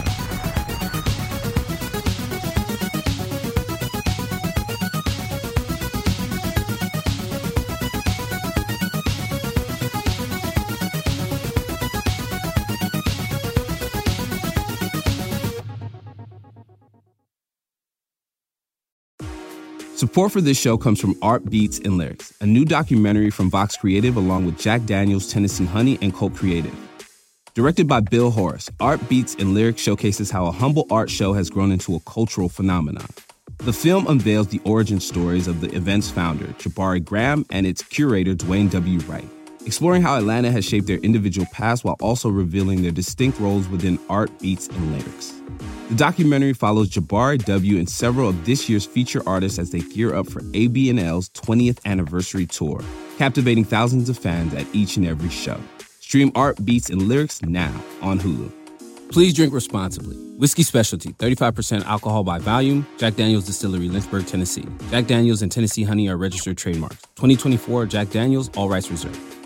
Support for this show comes from Art Beats and Lyrics, a new documentary from Vox Creative along with Jack Daniels, Tennessee Honey, and Colt Creative. Directed by Bill Horace, Art Beats and Lyrics showcases how a humble art show has grown into a cultural phenomenon. The film unveils the origin stories of the event's founder, Jabari Graham, and its curator, Dwayne W. Wright, exploring how Atlanta has shaped their individual paths while also revealing their distinct roles within art, beats, and lyrics. The documentary follows Jabari W. and several of this year's feature artists as they gear up for A B N L's twentieth anniversary tour, captivating thousands of fans at each and every show. Stream Art, Beats, and Lyrics now on Hulu. Please drink responsibly. Whiskey Specialty, thirty-five percent alcohol by volume. Jack Daniels Distillery, Lynchburg, Tennessee. Jack Daniels and Tennessee Honey are registered trademarks. twenty twenty-four Jack Daniels, all rights reserved.